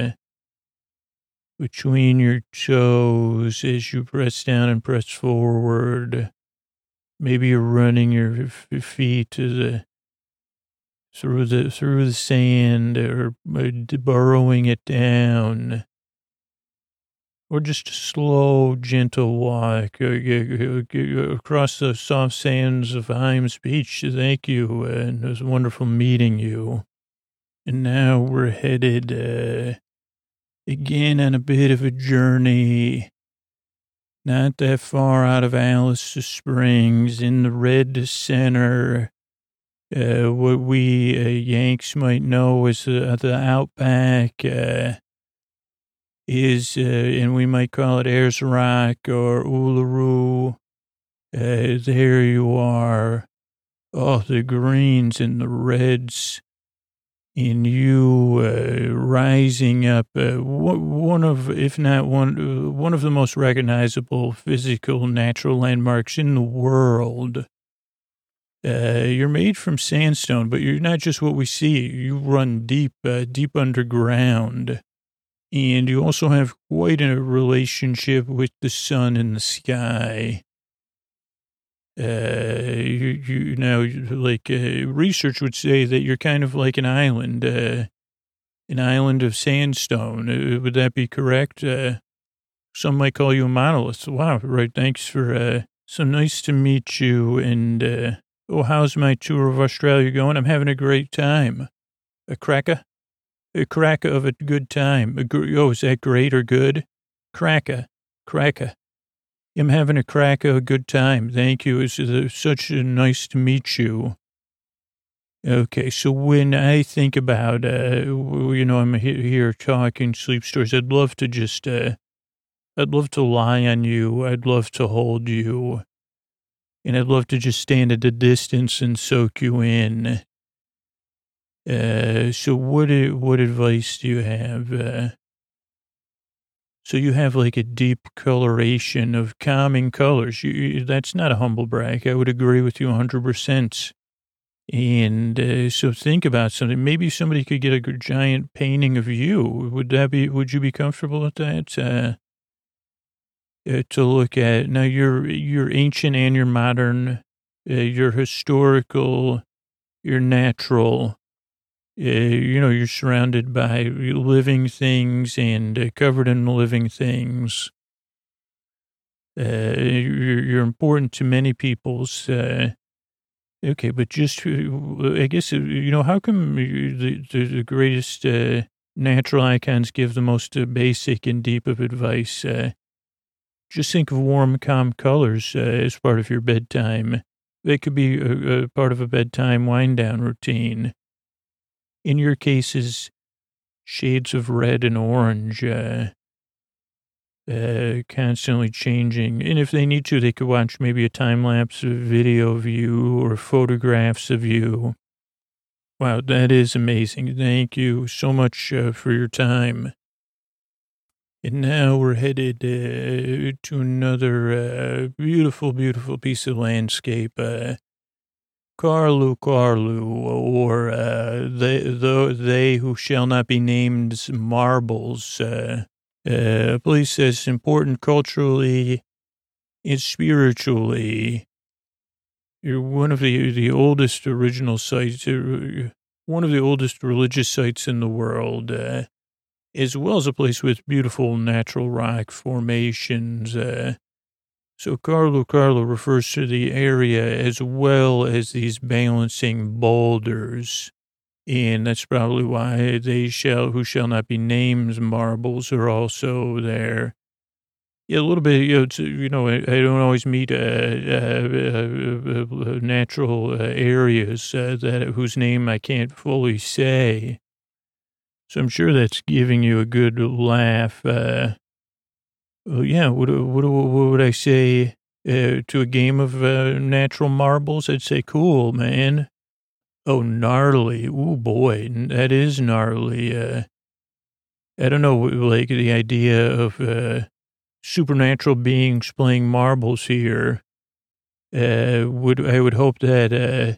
between your toes as you press down and press forward. Maybe you're running your feet through the sand or burrowing it down. Or just a slow, gentle walk across the soft sands of Himes Beach. Thank you, and it was wonderful meeting you. And now we're headed again on a bit of a journey, not that far out of Alice Springs, in the red center, what we Yanks might know as the Outback. And we might call it Ayers Rock or Uluru. There you are. Oh, the greens and the reds. And you rising up. One of the most recognizable physical natural landmarks in the world. You're made from sandstone, but you're not just what we see. You run deep, deep underground. And you also have quite a relationship with the sun and the sky. You now, like, research would say that you're kind of like an island of sandstone. Would that be correct? Some might call you a monolith. Wow, right. Thanks for, so nice to meet you. And, how's my tour of Australia going? I'm having a great time. A cracker? A cracker of a good time. Is that great or good? Cracker. I'm having a cracker, a good time. Thank you. It's such nice to meet you. Okay, so when I think about, I'm here talking sleep stories, I'd love to just, I'd love to lie on you. I'd love to hold you. And I'd love to just stand at a distance and soak you in. So what advice do you have? So you have like a deep coloration of calming colors. That's not a humble brag. I would agree with you 100%. And so think about something. Maybe somebody could get a giant painting of you. Would you be comfortable with that? To look at. Now you're ancient and you're modern. You're historical. You're natural. You're surrounded by living things and covered in living things. You're important to many people's. Okay, but just, I guess, how come the greatest natural icons give the most basic and deep of advice? Just think of warm, calm colors as part of your bedtime. They could be a part of a bedtime wind-down routine. In your cases, shades of red and orange, constantly changing. And if they need to, they could watch maybe a time-lapse video of you or photographs of you. Wow, that is amazing. Thank you so much for your time. And now we're headed to another beautiful, beautiful piece of landscape. Carlu, or they who shall not be named marbles. A place that's important culturally and spiritually. You're one of the oldest original sites, one of the oldest religious sites in the world, as well as a place with beautiful natural rock formations. So Carlo refers to the area as well as these balancing boulders. And that's probably why who shall not be named marbles are also there. Yeah, a little bit, I don't always meet natural areas whose name I can't fully say. So I'm sure that's giving you a good laugh. Yeah, what would I say to a game of natural marbles? I'd say, cool, man. Oh, gnarly. Oh, boy, that is gnarly. I don't know, like the idea of supernatural beings playing marbles here. I would hope that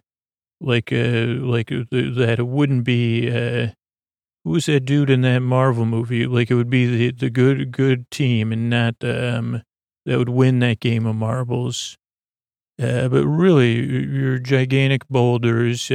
that it wouldn't be who's that dude in that Marvel movie? Like it would be the good team and not that would win that game of marbles. But really, your gigantic boulders,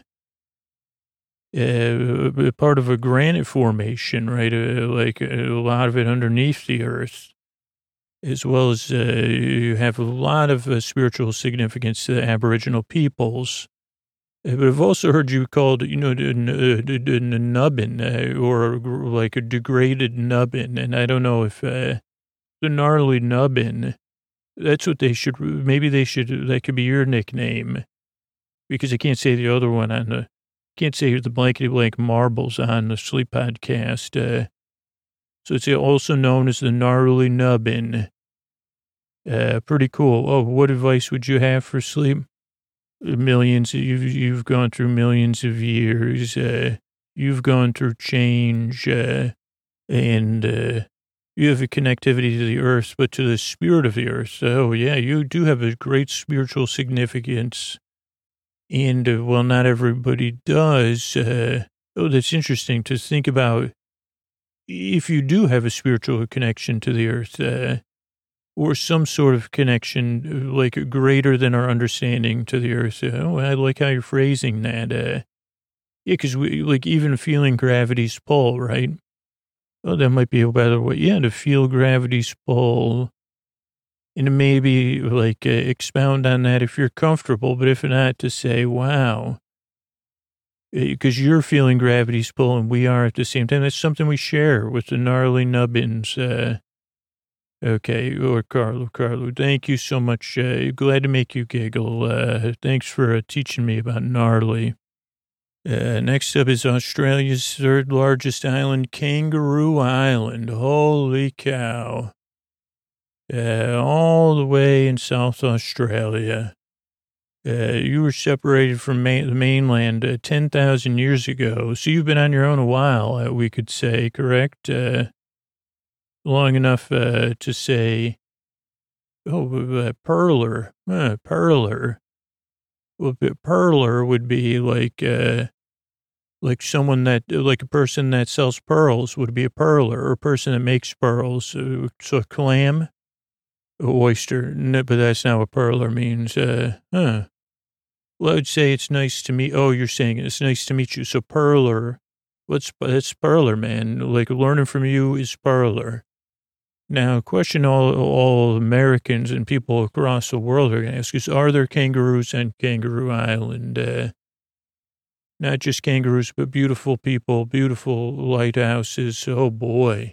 part of a granite formation, right? Like a lot of it underneath the earth, as well as you have a lot of spiritual significance to the Aboriginal peoples. But I've also heard you called, the nubbin, or like a degraded nubbin. And I don't know if the gnarly nubbin, that's what that could be your nickname. Because I can't say the other one can't say the blankety blank marbles on the Sleep Podcast. So it's also known as the gnarly nubbin. Pretty cool. Oh, what advice would you have for sleep? You've gone through millions of years. You've gone through change, and you have a connectivity to the earth, but to the spirit of the earth. Oh, yeah, you do have a great spiritual significance. And, well, not everybody does. That's interesting to think about. If you do have a spiritual connection to the earth, or some sort of connection, like greater than our understanding to the earth. I like how you're phrasing that. Yeah, because we like even feeling gravity's pull, right? Oh, that might be a better way. Yeah, to feel gravity's pull, and maybe like expound on that if you're comfortable, but if not, to say, wow, because you're feeling gravity's pull and we are at the same time. That's something we share with the gnarly nubbins. Okay, or Carlo, thank you so much. Glad to make you giggle. Thanks for teaching me about gnarly. Next up is Australia's third largest island, Kangaroo Island. Holy cow. All the way in South Australia. You were separated from the mainland 10,000 years ago, so you've been on your own a while, we could say, correct? Long enough to say, perler. Perler. Well, perler would be like someone that, like a person that sells pearls would be a perler, or a person that makes pearls. So a clam, a oyster, no, but that's not what perler means. Well, I would say it's nice to meet. Oh, you're saying it's nice to meet you. So perler, that's perler, man. Like learning from you is perler. Now, a question all Americans and people across the world are going to ask is, are there kangaroos on Kangaroo Island? Not just kangaroos, but beautiful people, beautiful lighthouses. Oh, boy.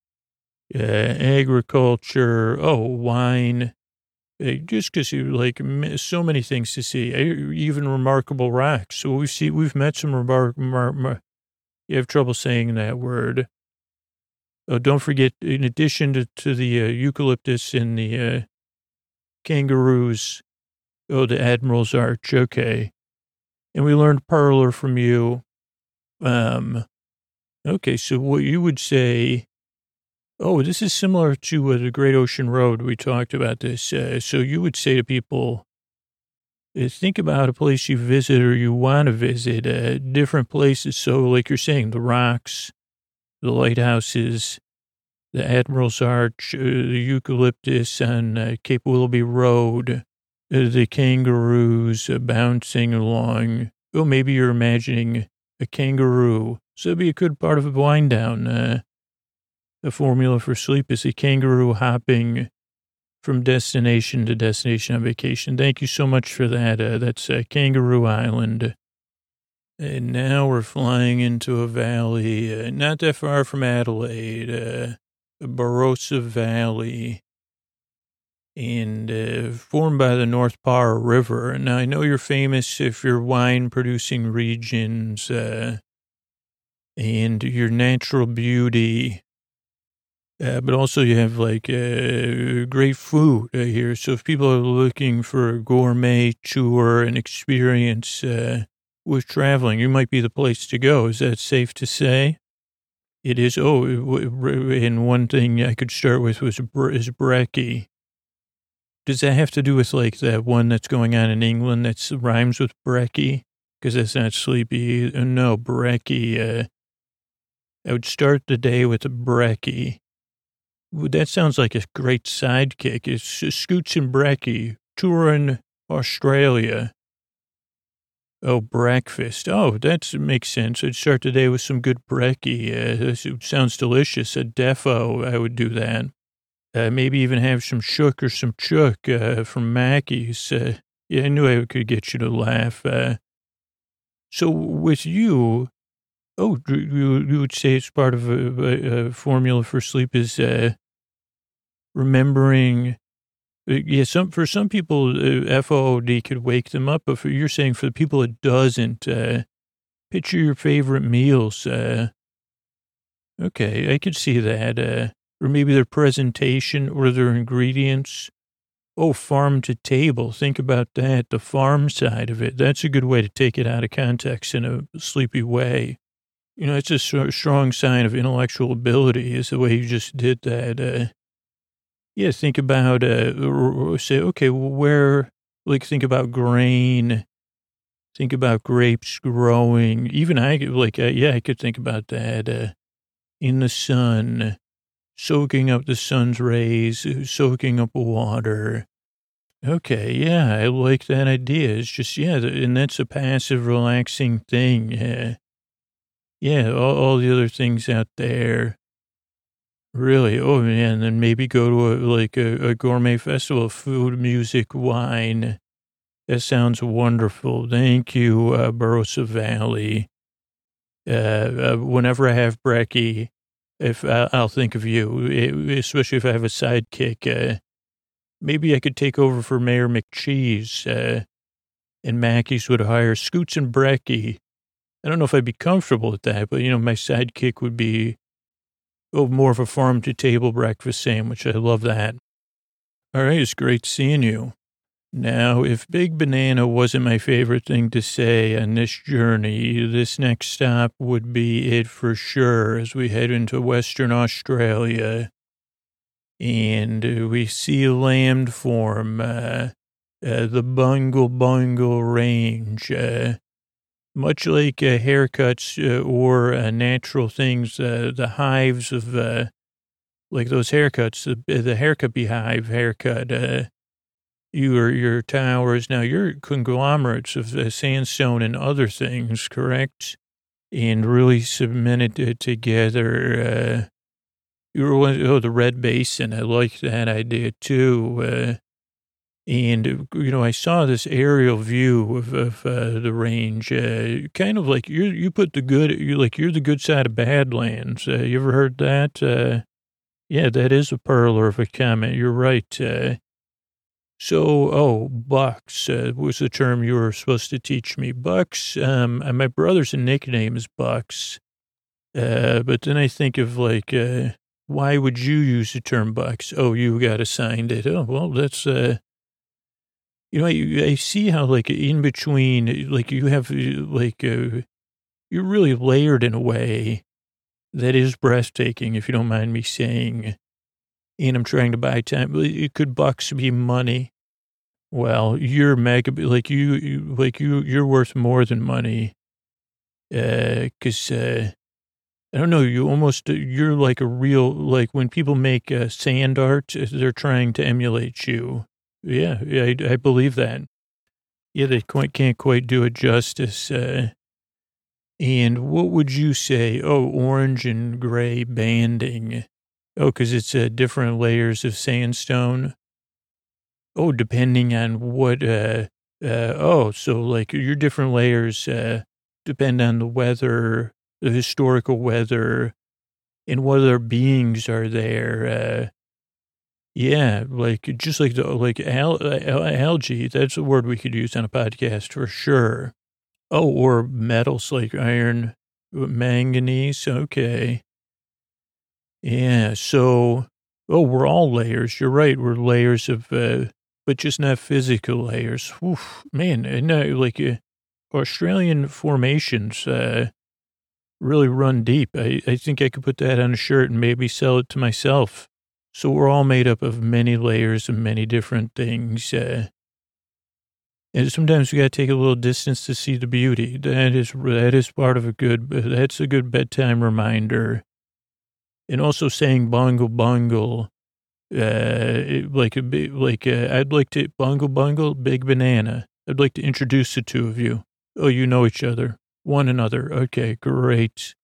Agriculture. Oh, wine. Just because you like so many things to see, even remarkable rocks. So we've met some you have trouble saying that word. Oh, don't forget, in addition to the eucalyptus and the kangaroos, the Admiral's Arch, okay. And we learned perler from you. Okay, so what you would say, this is similar to the Great Ocean Road. We talked about this. So you would say to people, think about a place you visit or you want to visit, different places. So like you're saying, the rocks, the lighthouses, the Admiral's Arch, the eucalyptus on Cape Willoughby Road, the kangaroos bouncing along. Oh, maybe you're imagining a kangaroo. So it'd be a good part of a wind down. The formula for sleep is a kangaroo hopping from destination to destination on vacation. Thank you so much for that. That's Kangaroo Island. And now we're flying into a valley not that far from Adelaide, Barossa Valley, and formed by the North Para River. Now, I know you're famous if your wine-producing regions and your natural beauty, but also you have, like, great food here. So if people are looking for a gourmet tour and experience with traveling, you might be the place to go. Is that safe to say? It is. And one thing I could start with is brekkie. Does that have to do with like that one that's going on in England that rhymes with brekkie? Because that's not sleepy. No, brekkie. I would start the day with a brekkie. That sounds like a great sidekick. It's Scoots and Brekkie, touring Australia. Oh, breakfast. Oh, that makes sense. I'd start the day with some good brekkie. It sounds delicious. A defo, I would do that. Maybe even have some shook or some chook from Mackey's. Yeah, I knew I could get you to laugh. So with you, you would say it's part of a formula for sleep is remembering. For some people, FOOD could wake them up, but you're saying for the people it doesn't, picture your favorite meals. Okay, I could see that. Or maybe their presentation or their ingredients. Oh, farm to table. Think about that, the farm side of it. That's a good way to take it out of context in a sleepy way. You know, it's a strong sign of intellectual ability is the way you just did that. Yeah, think about, say, okay, well, think about grain, think about grapes growing. Even I could I could think about that, in the sun, soaking up the sun's rays, soaking up water. Okay, yeah, I like that idea. It's just, yeah, and that's a passive, relaxing thing. Yeah, all the other things out there. Really? Oh, man, and then maybe go to a gourmet festival, food, music, wine. That sounds wonderful. Thank you, Barossa Valley. Whenever I have brekkie, if I'll think of you, especially if I have a sidekick. Maybe I could take over for Mayor McCheese, and Mackey's would hire Scoots and Brekkie. I don't know if I'd be comfortable with that, but, my sidekick would be more of a farm-to-table breakfast sandwich. I love that. All right, it's great seeing you. Now, if Big Banana wasn't my favorite thing to say on this journey, this next stop would be it for sure as we head into Western Australia. And we see a landform, the Bungle Bungle Range. Much like haircuts or natural things, the hives of, like those haircuts, the haircut beehive haircut, your towers, now your conglomerates of sandstone and other things, correct? And really cemented it together. The Red Basin, I like that idea too. And, I saw this aerial view of the range, kind of like you put the good, you're the good side of Badlands. You ever heard that? Yeah, that is a perler of a comment. You're right. Bucks was the term you were supposed to teach me. Bucks, my brother's nickname is Bucks. But then I think of why would you use the term Bucks? Oh, you got assigned it. Oh, well, that's, I see how, in between, you have, you're really layered in a way that is breathtaking, if you don't mind me saying. And I'm trying to buy time. Could bucks be money? Well, you're mega, you're worth more than money. 'Cause, I don't know, you're like a real, when people make sand art, they're trying to emulate you. Yeah, I believe that. Yeah, they can't quite do it justice. And what would you say? Oh, orange and gray banding. Oh, because it's different layers of sandstone. Oh, depending on what, so your different layers depend on the weather, the historical weather, and what other beings are there. Yeah, just like algae. That's a word we could use on a podcast for sure. Oh, or metals like iron, manganese. Okay. Yeah. So, we're all layers. You're right. We're layers of, but just not physical layers. Oof, man. And Australian formations, really run deep. I think I could put that on a shirt and maybe sell it to myself. So we're all made up of many layers and many different things. And sometimes we got to take a little distance to see the beauty. That is part of that's a good bedtime reminder. And also saying bungle, bungle, I'd like to bungle, bungle, Big Banana. I'd like to introduce the two of you. Oh, you know each other, one another. Okay, great.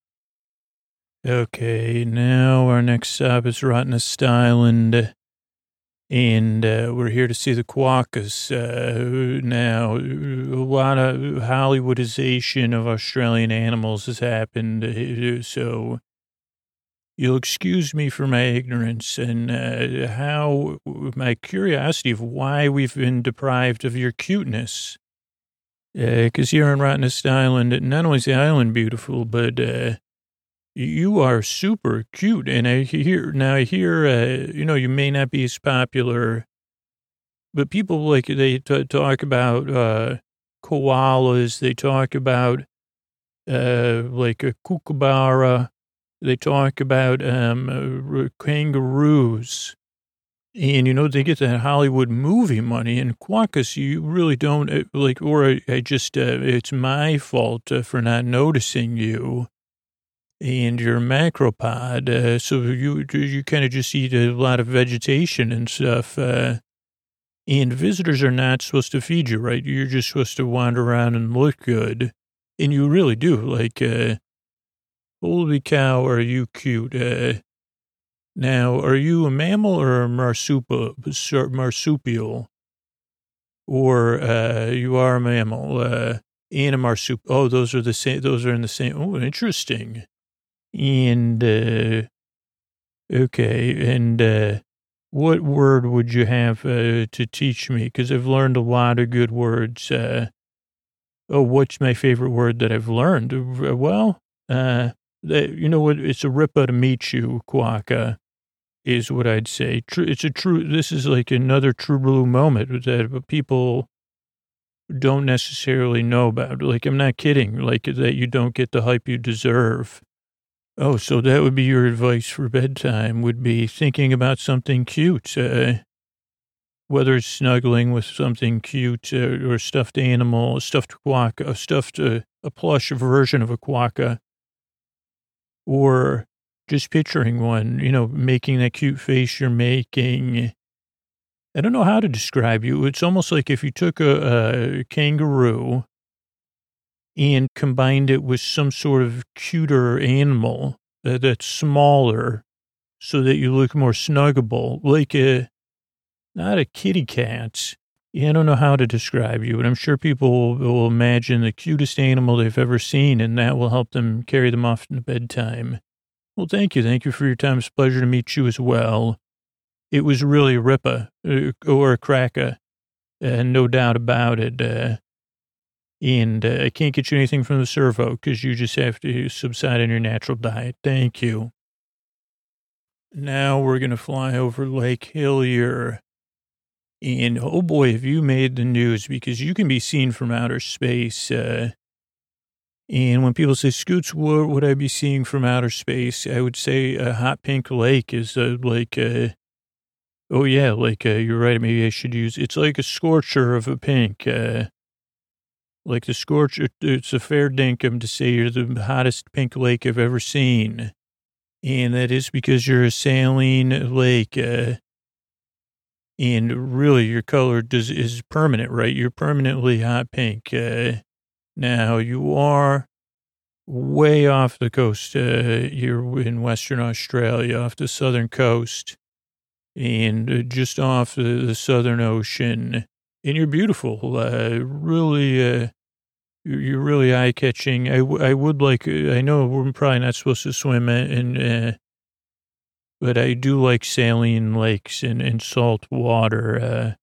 Okay, now our next stop is Rottnest Island, and we're here to see the quokkas. Now, a lot of Hollywoodization of Australian animals has happened, so you'll excuse me for my ignorance and my curiosity of why we've been deprived of your cuteness. Because here on Rottnest Island, not only is the island beautiful, but you are super cute. And I hear, you may not be as popular, but people they talk about koalas. They talk about a kookaburra. They talk about kangaroos. And, they get that Hollywood movie money, and Quackus, you really don't, or I just, it's my fault for not noticing you and your macropod. So you kind of just eat a lot of vegetation and stuff. And visitors are not supposed to feed you, right? You're just supposed to wander around and look good. And you really do. Like, holy cow, are you cute? Now, are you a mammal or a marsupial? Or you are a mammal and a marsupial. Oh, those are the same. Those are in the same. Oh, interesting. And, okay. And what word would you have to teach me? Because I've learned a lot of good words. What's my favorite word that I've learned? Well, you know what? It's a ripper to meet you, Quacka, is what I'd say. This is like another true blue moment that people don't necessarily know about. Like, I'm not kidding. Like, that you don't get the hype you deserve. Oh, so that would be your advice for bedtime, would be thinking about something cute, whether it's snuggling with something cute or a stuffed animal, a stuffed quokka, a plush version of a quokka, or just picturing one, making that cute face you're making. I don't know how to describe you. It's almost like if you took a kangaroo and combined it with some sort of cuter animal that's smaller so that you look more snuggable, like not a kitty cat. Yeah, I don't know how to describe you, but I'm sure people will imagine the cutest animal they've ever seen, and that will help them carry them off to bedtime. Well, thank you. Thank you for your time. It's a pleasure to meet you as well. It was really a ripper or a cracker, no doubt about it. And I can't get you anything from the servo because you just have to subside on your natural diet. Thank you. Now we're going to fly over Lake Hillier. And oh boy, have you made the news, because you can be seen from outer space. And when people say, Scoots, what would I be seeing from outer space? I would say a hot pink lake is you're right. Maybe I should it's like a scorcher of a pink. Like the scorcher, it's a fair dinkum to say you're the hottest pink lake I've ever seen. And that is because you're a saline lake. And really, your color is permanent, right? You're permanently hot pink. Now, you are way off the coast. You're in Western Australia, off the southern coast, and just off the Southern Ocean. And you're beautiful. You're really eye-catching. I would like, I know we're probably not supposed to swim but I do like saline lakes and salt water.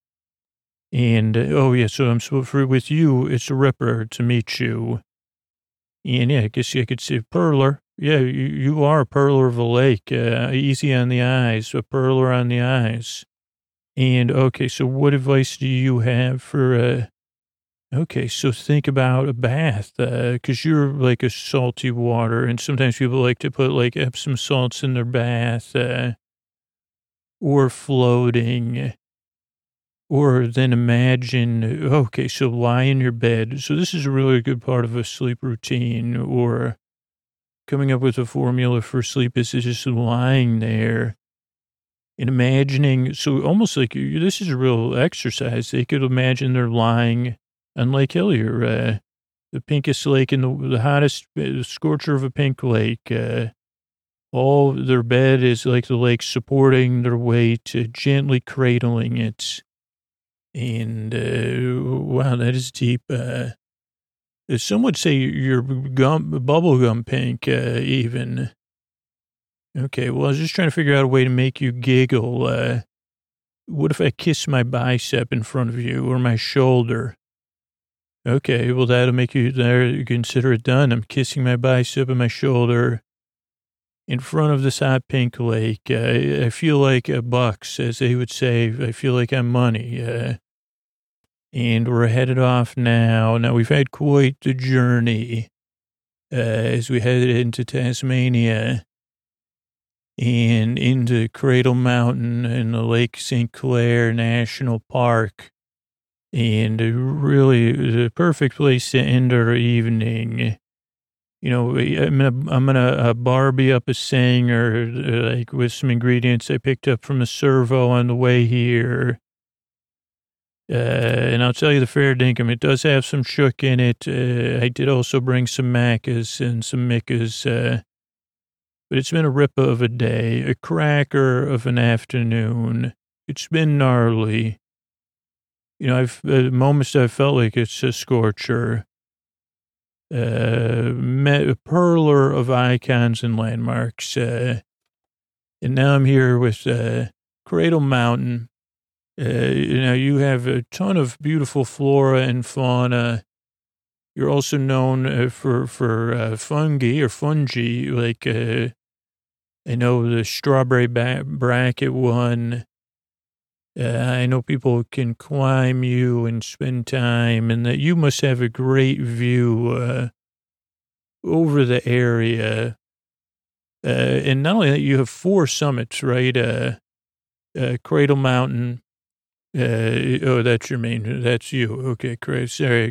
With you, it's a ripper to meet you. And yeah, I guess I could say perler. Yeah, you are a perler of a lake. Easy on the eyes, a perler on the eyes. And okay, so what advice do you have for, okay, so think about a bath, because you're like a salty water, and sometimes people like to put like Epsom salts in their bath, or floating, or then imagine, okay, so lie in your bed. So this is a really good part of a sleep routine, or coming up with a formula for sleep is just lying there and imagining. So almost like this is a real exercise. They could imagine they're lying on Lake Hillier, the pinkest lake in the hottest scorcher of a pink lake. All their bed is like the lake supporting their weight, gently cradling it. And wow, that is deep. Some would say you're bubblegum pink, even. Okay, well, I was just trying to figure out a way to make you giggle. What if I kiss my bicep in front of you, or my shoulder? Okay, well, that'll make you consider it done. I'm kissing my bicep and my shoulder in front of this hot pink lake. I feel like a bucks, as they would say. I feel like I'm money. And we're headed off now. Now, we've had quite the journey as we headed into Tasmania. and into Cradle Mountain and the Lake St. Clair National Park. And really the perfect place to end our evening. You know, I'm gonna Barbie up a Sanger, like with some ingredients I picked up from a servo on the way here. And I'll tell you the fair dinkum, it does have some shook in it. I did also bring some macas and some micas, but it's been a ripper of a day, a cracker of an afternoon. It's been gnarly. You know, at moments I felt like it's a scorcher. Met a perler of icons and landmarks. And now I'm here with Cradle Mountain. You know, you have a ton of beautiful flora and fauna. You're also known for fungi, like I know the strawberry bracket one. I know people can climb you and spend time, and that you must have a great view over the area. And not only that, you have 4 summits, right? Cradle Mountain. Oh, that's your main. That's you. Okay, great. Sorry,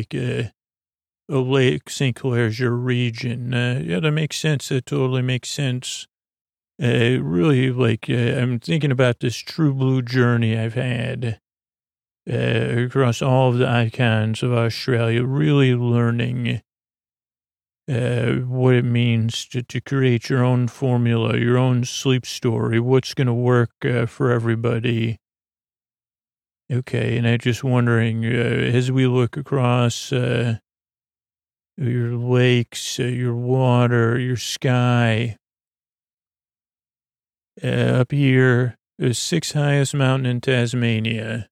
Lake St. Clair's your region. Yeah, that makes sense. That totally makes sense. Really, I'm thinking about this true blue journey I've had across all of the icons of Australia, really learning what it means to create your own formula, your own sleep story, what's going to work for everybody. Okay, and I'm just wondering, as we look across your lakes, your water, your sky, up here, the 6th highest mountain in Tasmania.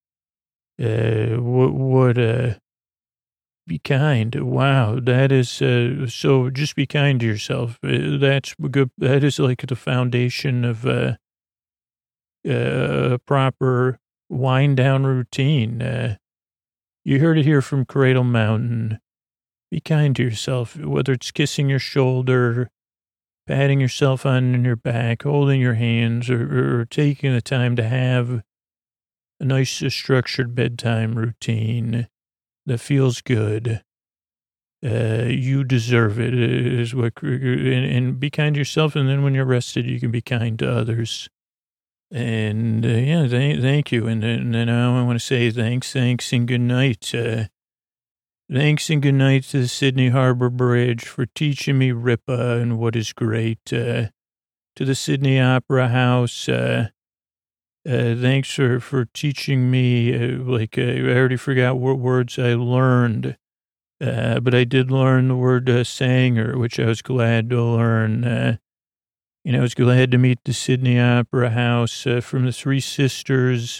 Be kind. Wow, that is, so just be kind to yourself. That's good. That is like the foundation of a proper wind down routine. You heard it here from Cradle Mountain. Be kind to yourself, whether it's kissing your shoulder, patting yourself on your back, holding your hands, or taking the time to have a nice structured bedtime routine that feels good. You deserve it, is what, and be kind to yourself. And then when you're rested, you can be kind to others. And yeah, thank you. And then I want to say thanks, and good night. Thanks and good night to the Sydney Harbor Bridge for teaching me Ripa and what is great. To the Sydney Opera House, thanks for teaching me. I already forgot what words I learned, but I did learn the word Sanger, which I was glad to learn. I was glad to meet the Sydney Opera House from the Three Sisters.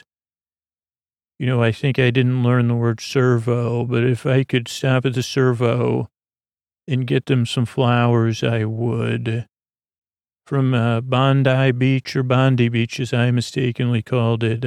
I think I didn't learn the word servo, but if I could stop at the servo and get them some flowers, I would. From Bondi Beach, or Bondi Beach, as I mistakenly called it,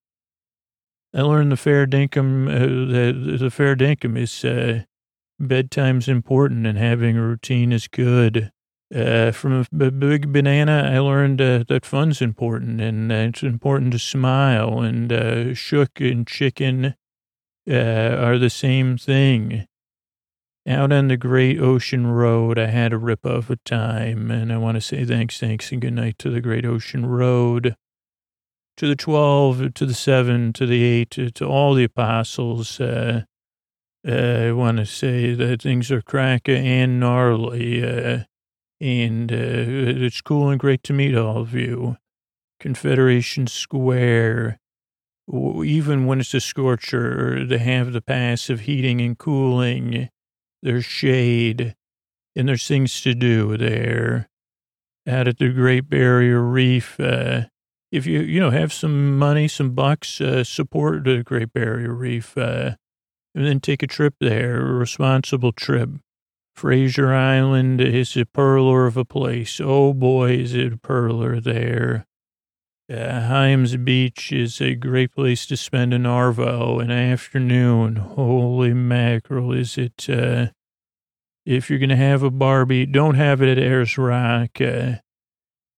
I learned the fair dinkum, the fair dinkum is bedtime's important and having a routine is good. From a big banana, I learned that fun's important, and it's important to smile, and shook and chicken are the same thing. Out on the Great Ocean Road, I had a rip of a time, and I want to say thanks, and good night to the Great Ocean Road, to the 12, to the 7, to the 8, to all the apostles. I want to say that things are cracker and gnarly, and it's cool and great to meet all of you. Confederation Square, even when it's a scorcher, they have the passive heating and cooling. There's shade, and there's things to do there. Out at the Great Barrier Reef, if you have some money, some bucks, support the Great Barrier Reef, and then take a trip there, a responsible trip. Fraser Island is a perler of a place. Oh boy, is it a perler there. Hyams Beach is a great place to spend an arvo, an afternoon. Holy mackerel, is it, if you're going to have a Barbie, don't have it at Ayers Rock,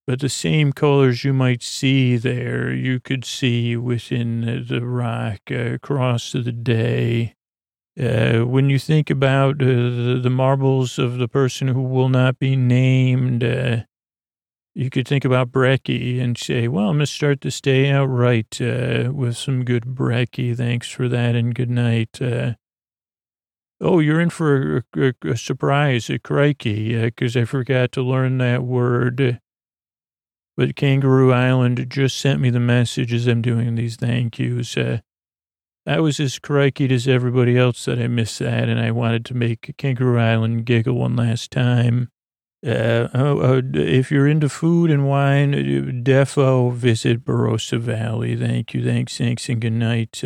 but the same colors you might see there, you could see within the rock across the day. When you think about the marbles of the person who will not be named, you could think about brekkie and say, well, I'm going to start this day out right with some good brekkie. Thanks for that and good night. Oh, you're in for a surprise, a crikey, because I forgot to learn that word. But Kangaroo Island just sent me the message as I'm doing these thank yous. I was as crikey as everybody else that I missed that, and I wanted to make Kangaroo Island giggle one last time. If you're into food and wine, defo visit Barossa Valley. Thank you, thanks, and good night.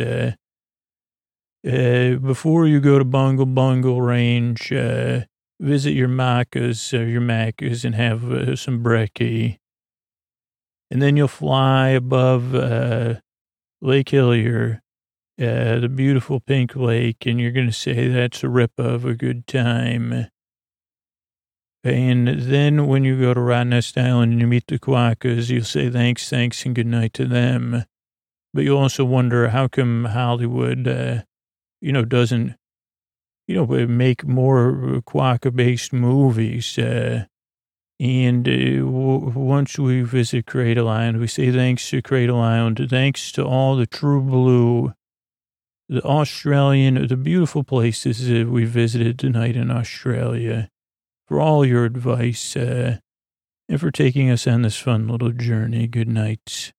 Before you go to Bungle Bungle Range, visit your Macca's and have some brekkie. And then you'll fly above Lake Hillier, the beautiful pink lake, and you're going to say that's a rip of a good time. And then when you go to Rottnest Island and you meet the Quokkas, you'll say thanks, and good night to them. But you'll also wonder how come Hollywood, doesn't, make more Quokka-based movies. Once we visit Cradle Island, we say thanks to Cradle Island, thanks to all the True Blue, the beautiful places that we visited tonight in Australia, for all your advice, and for taking us on this fun little journey. Good night.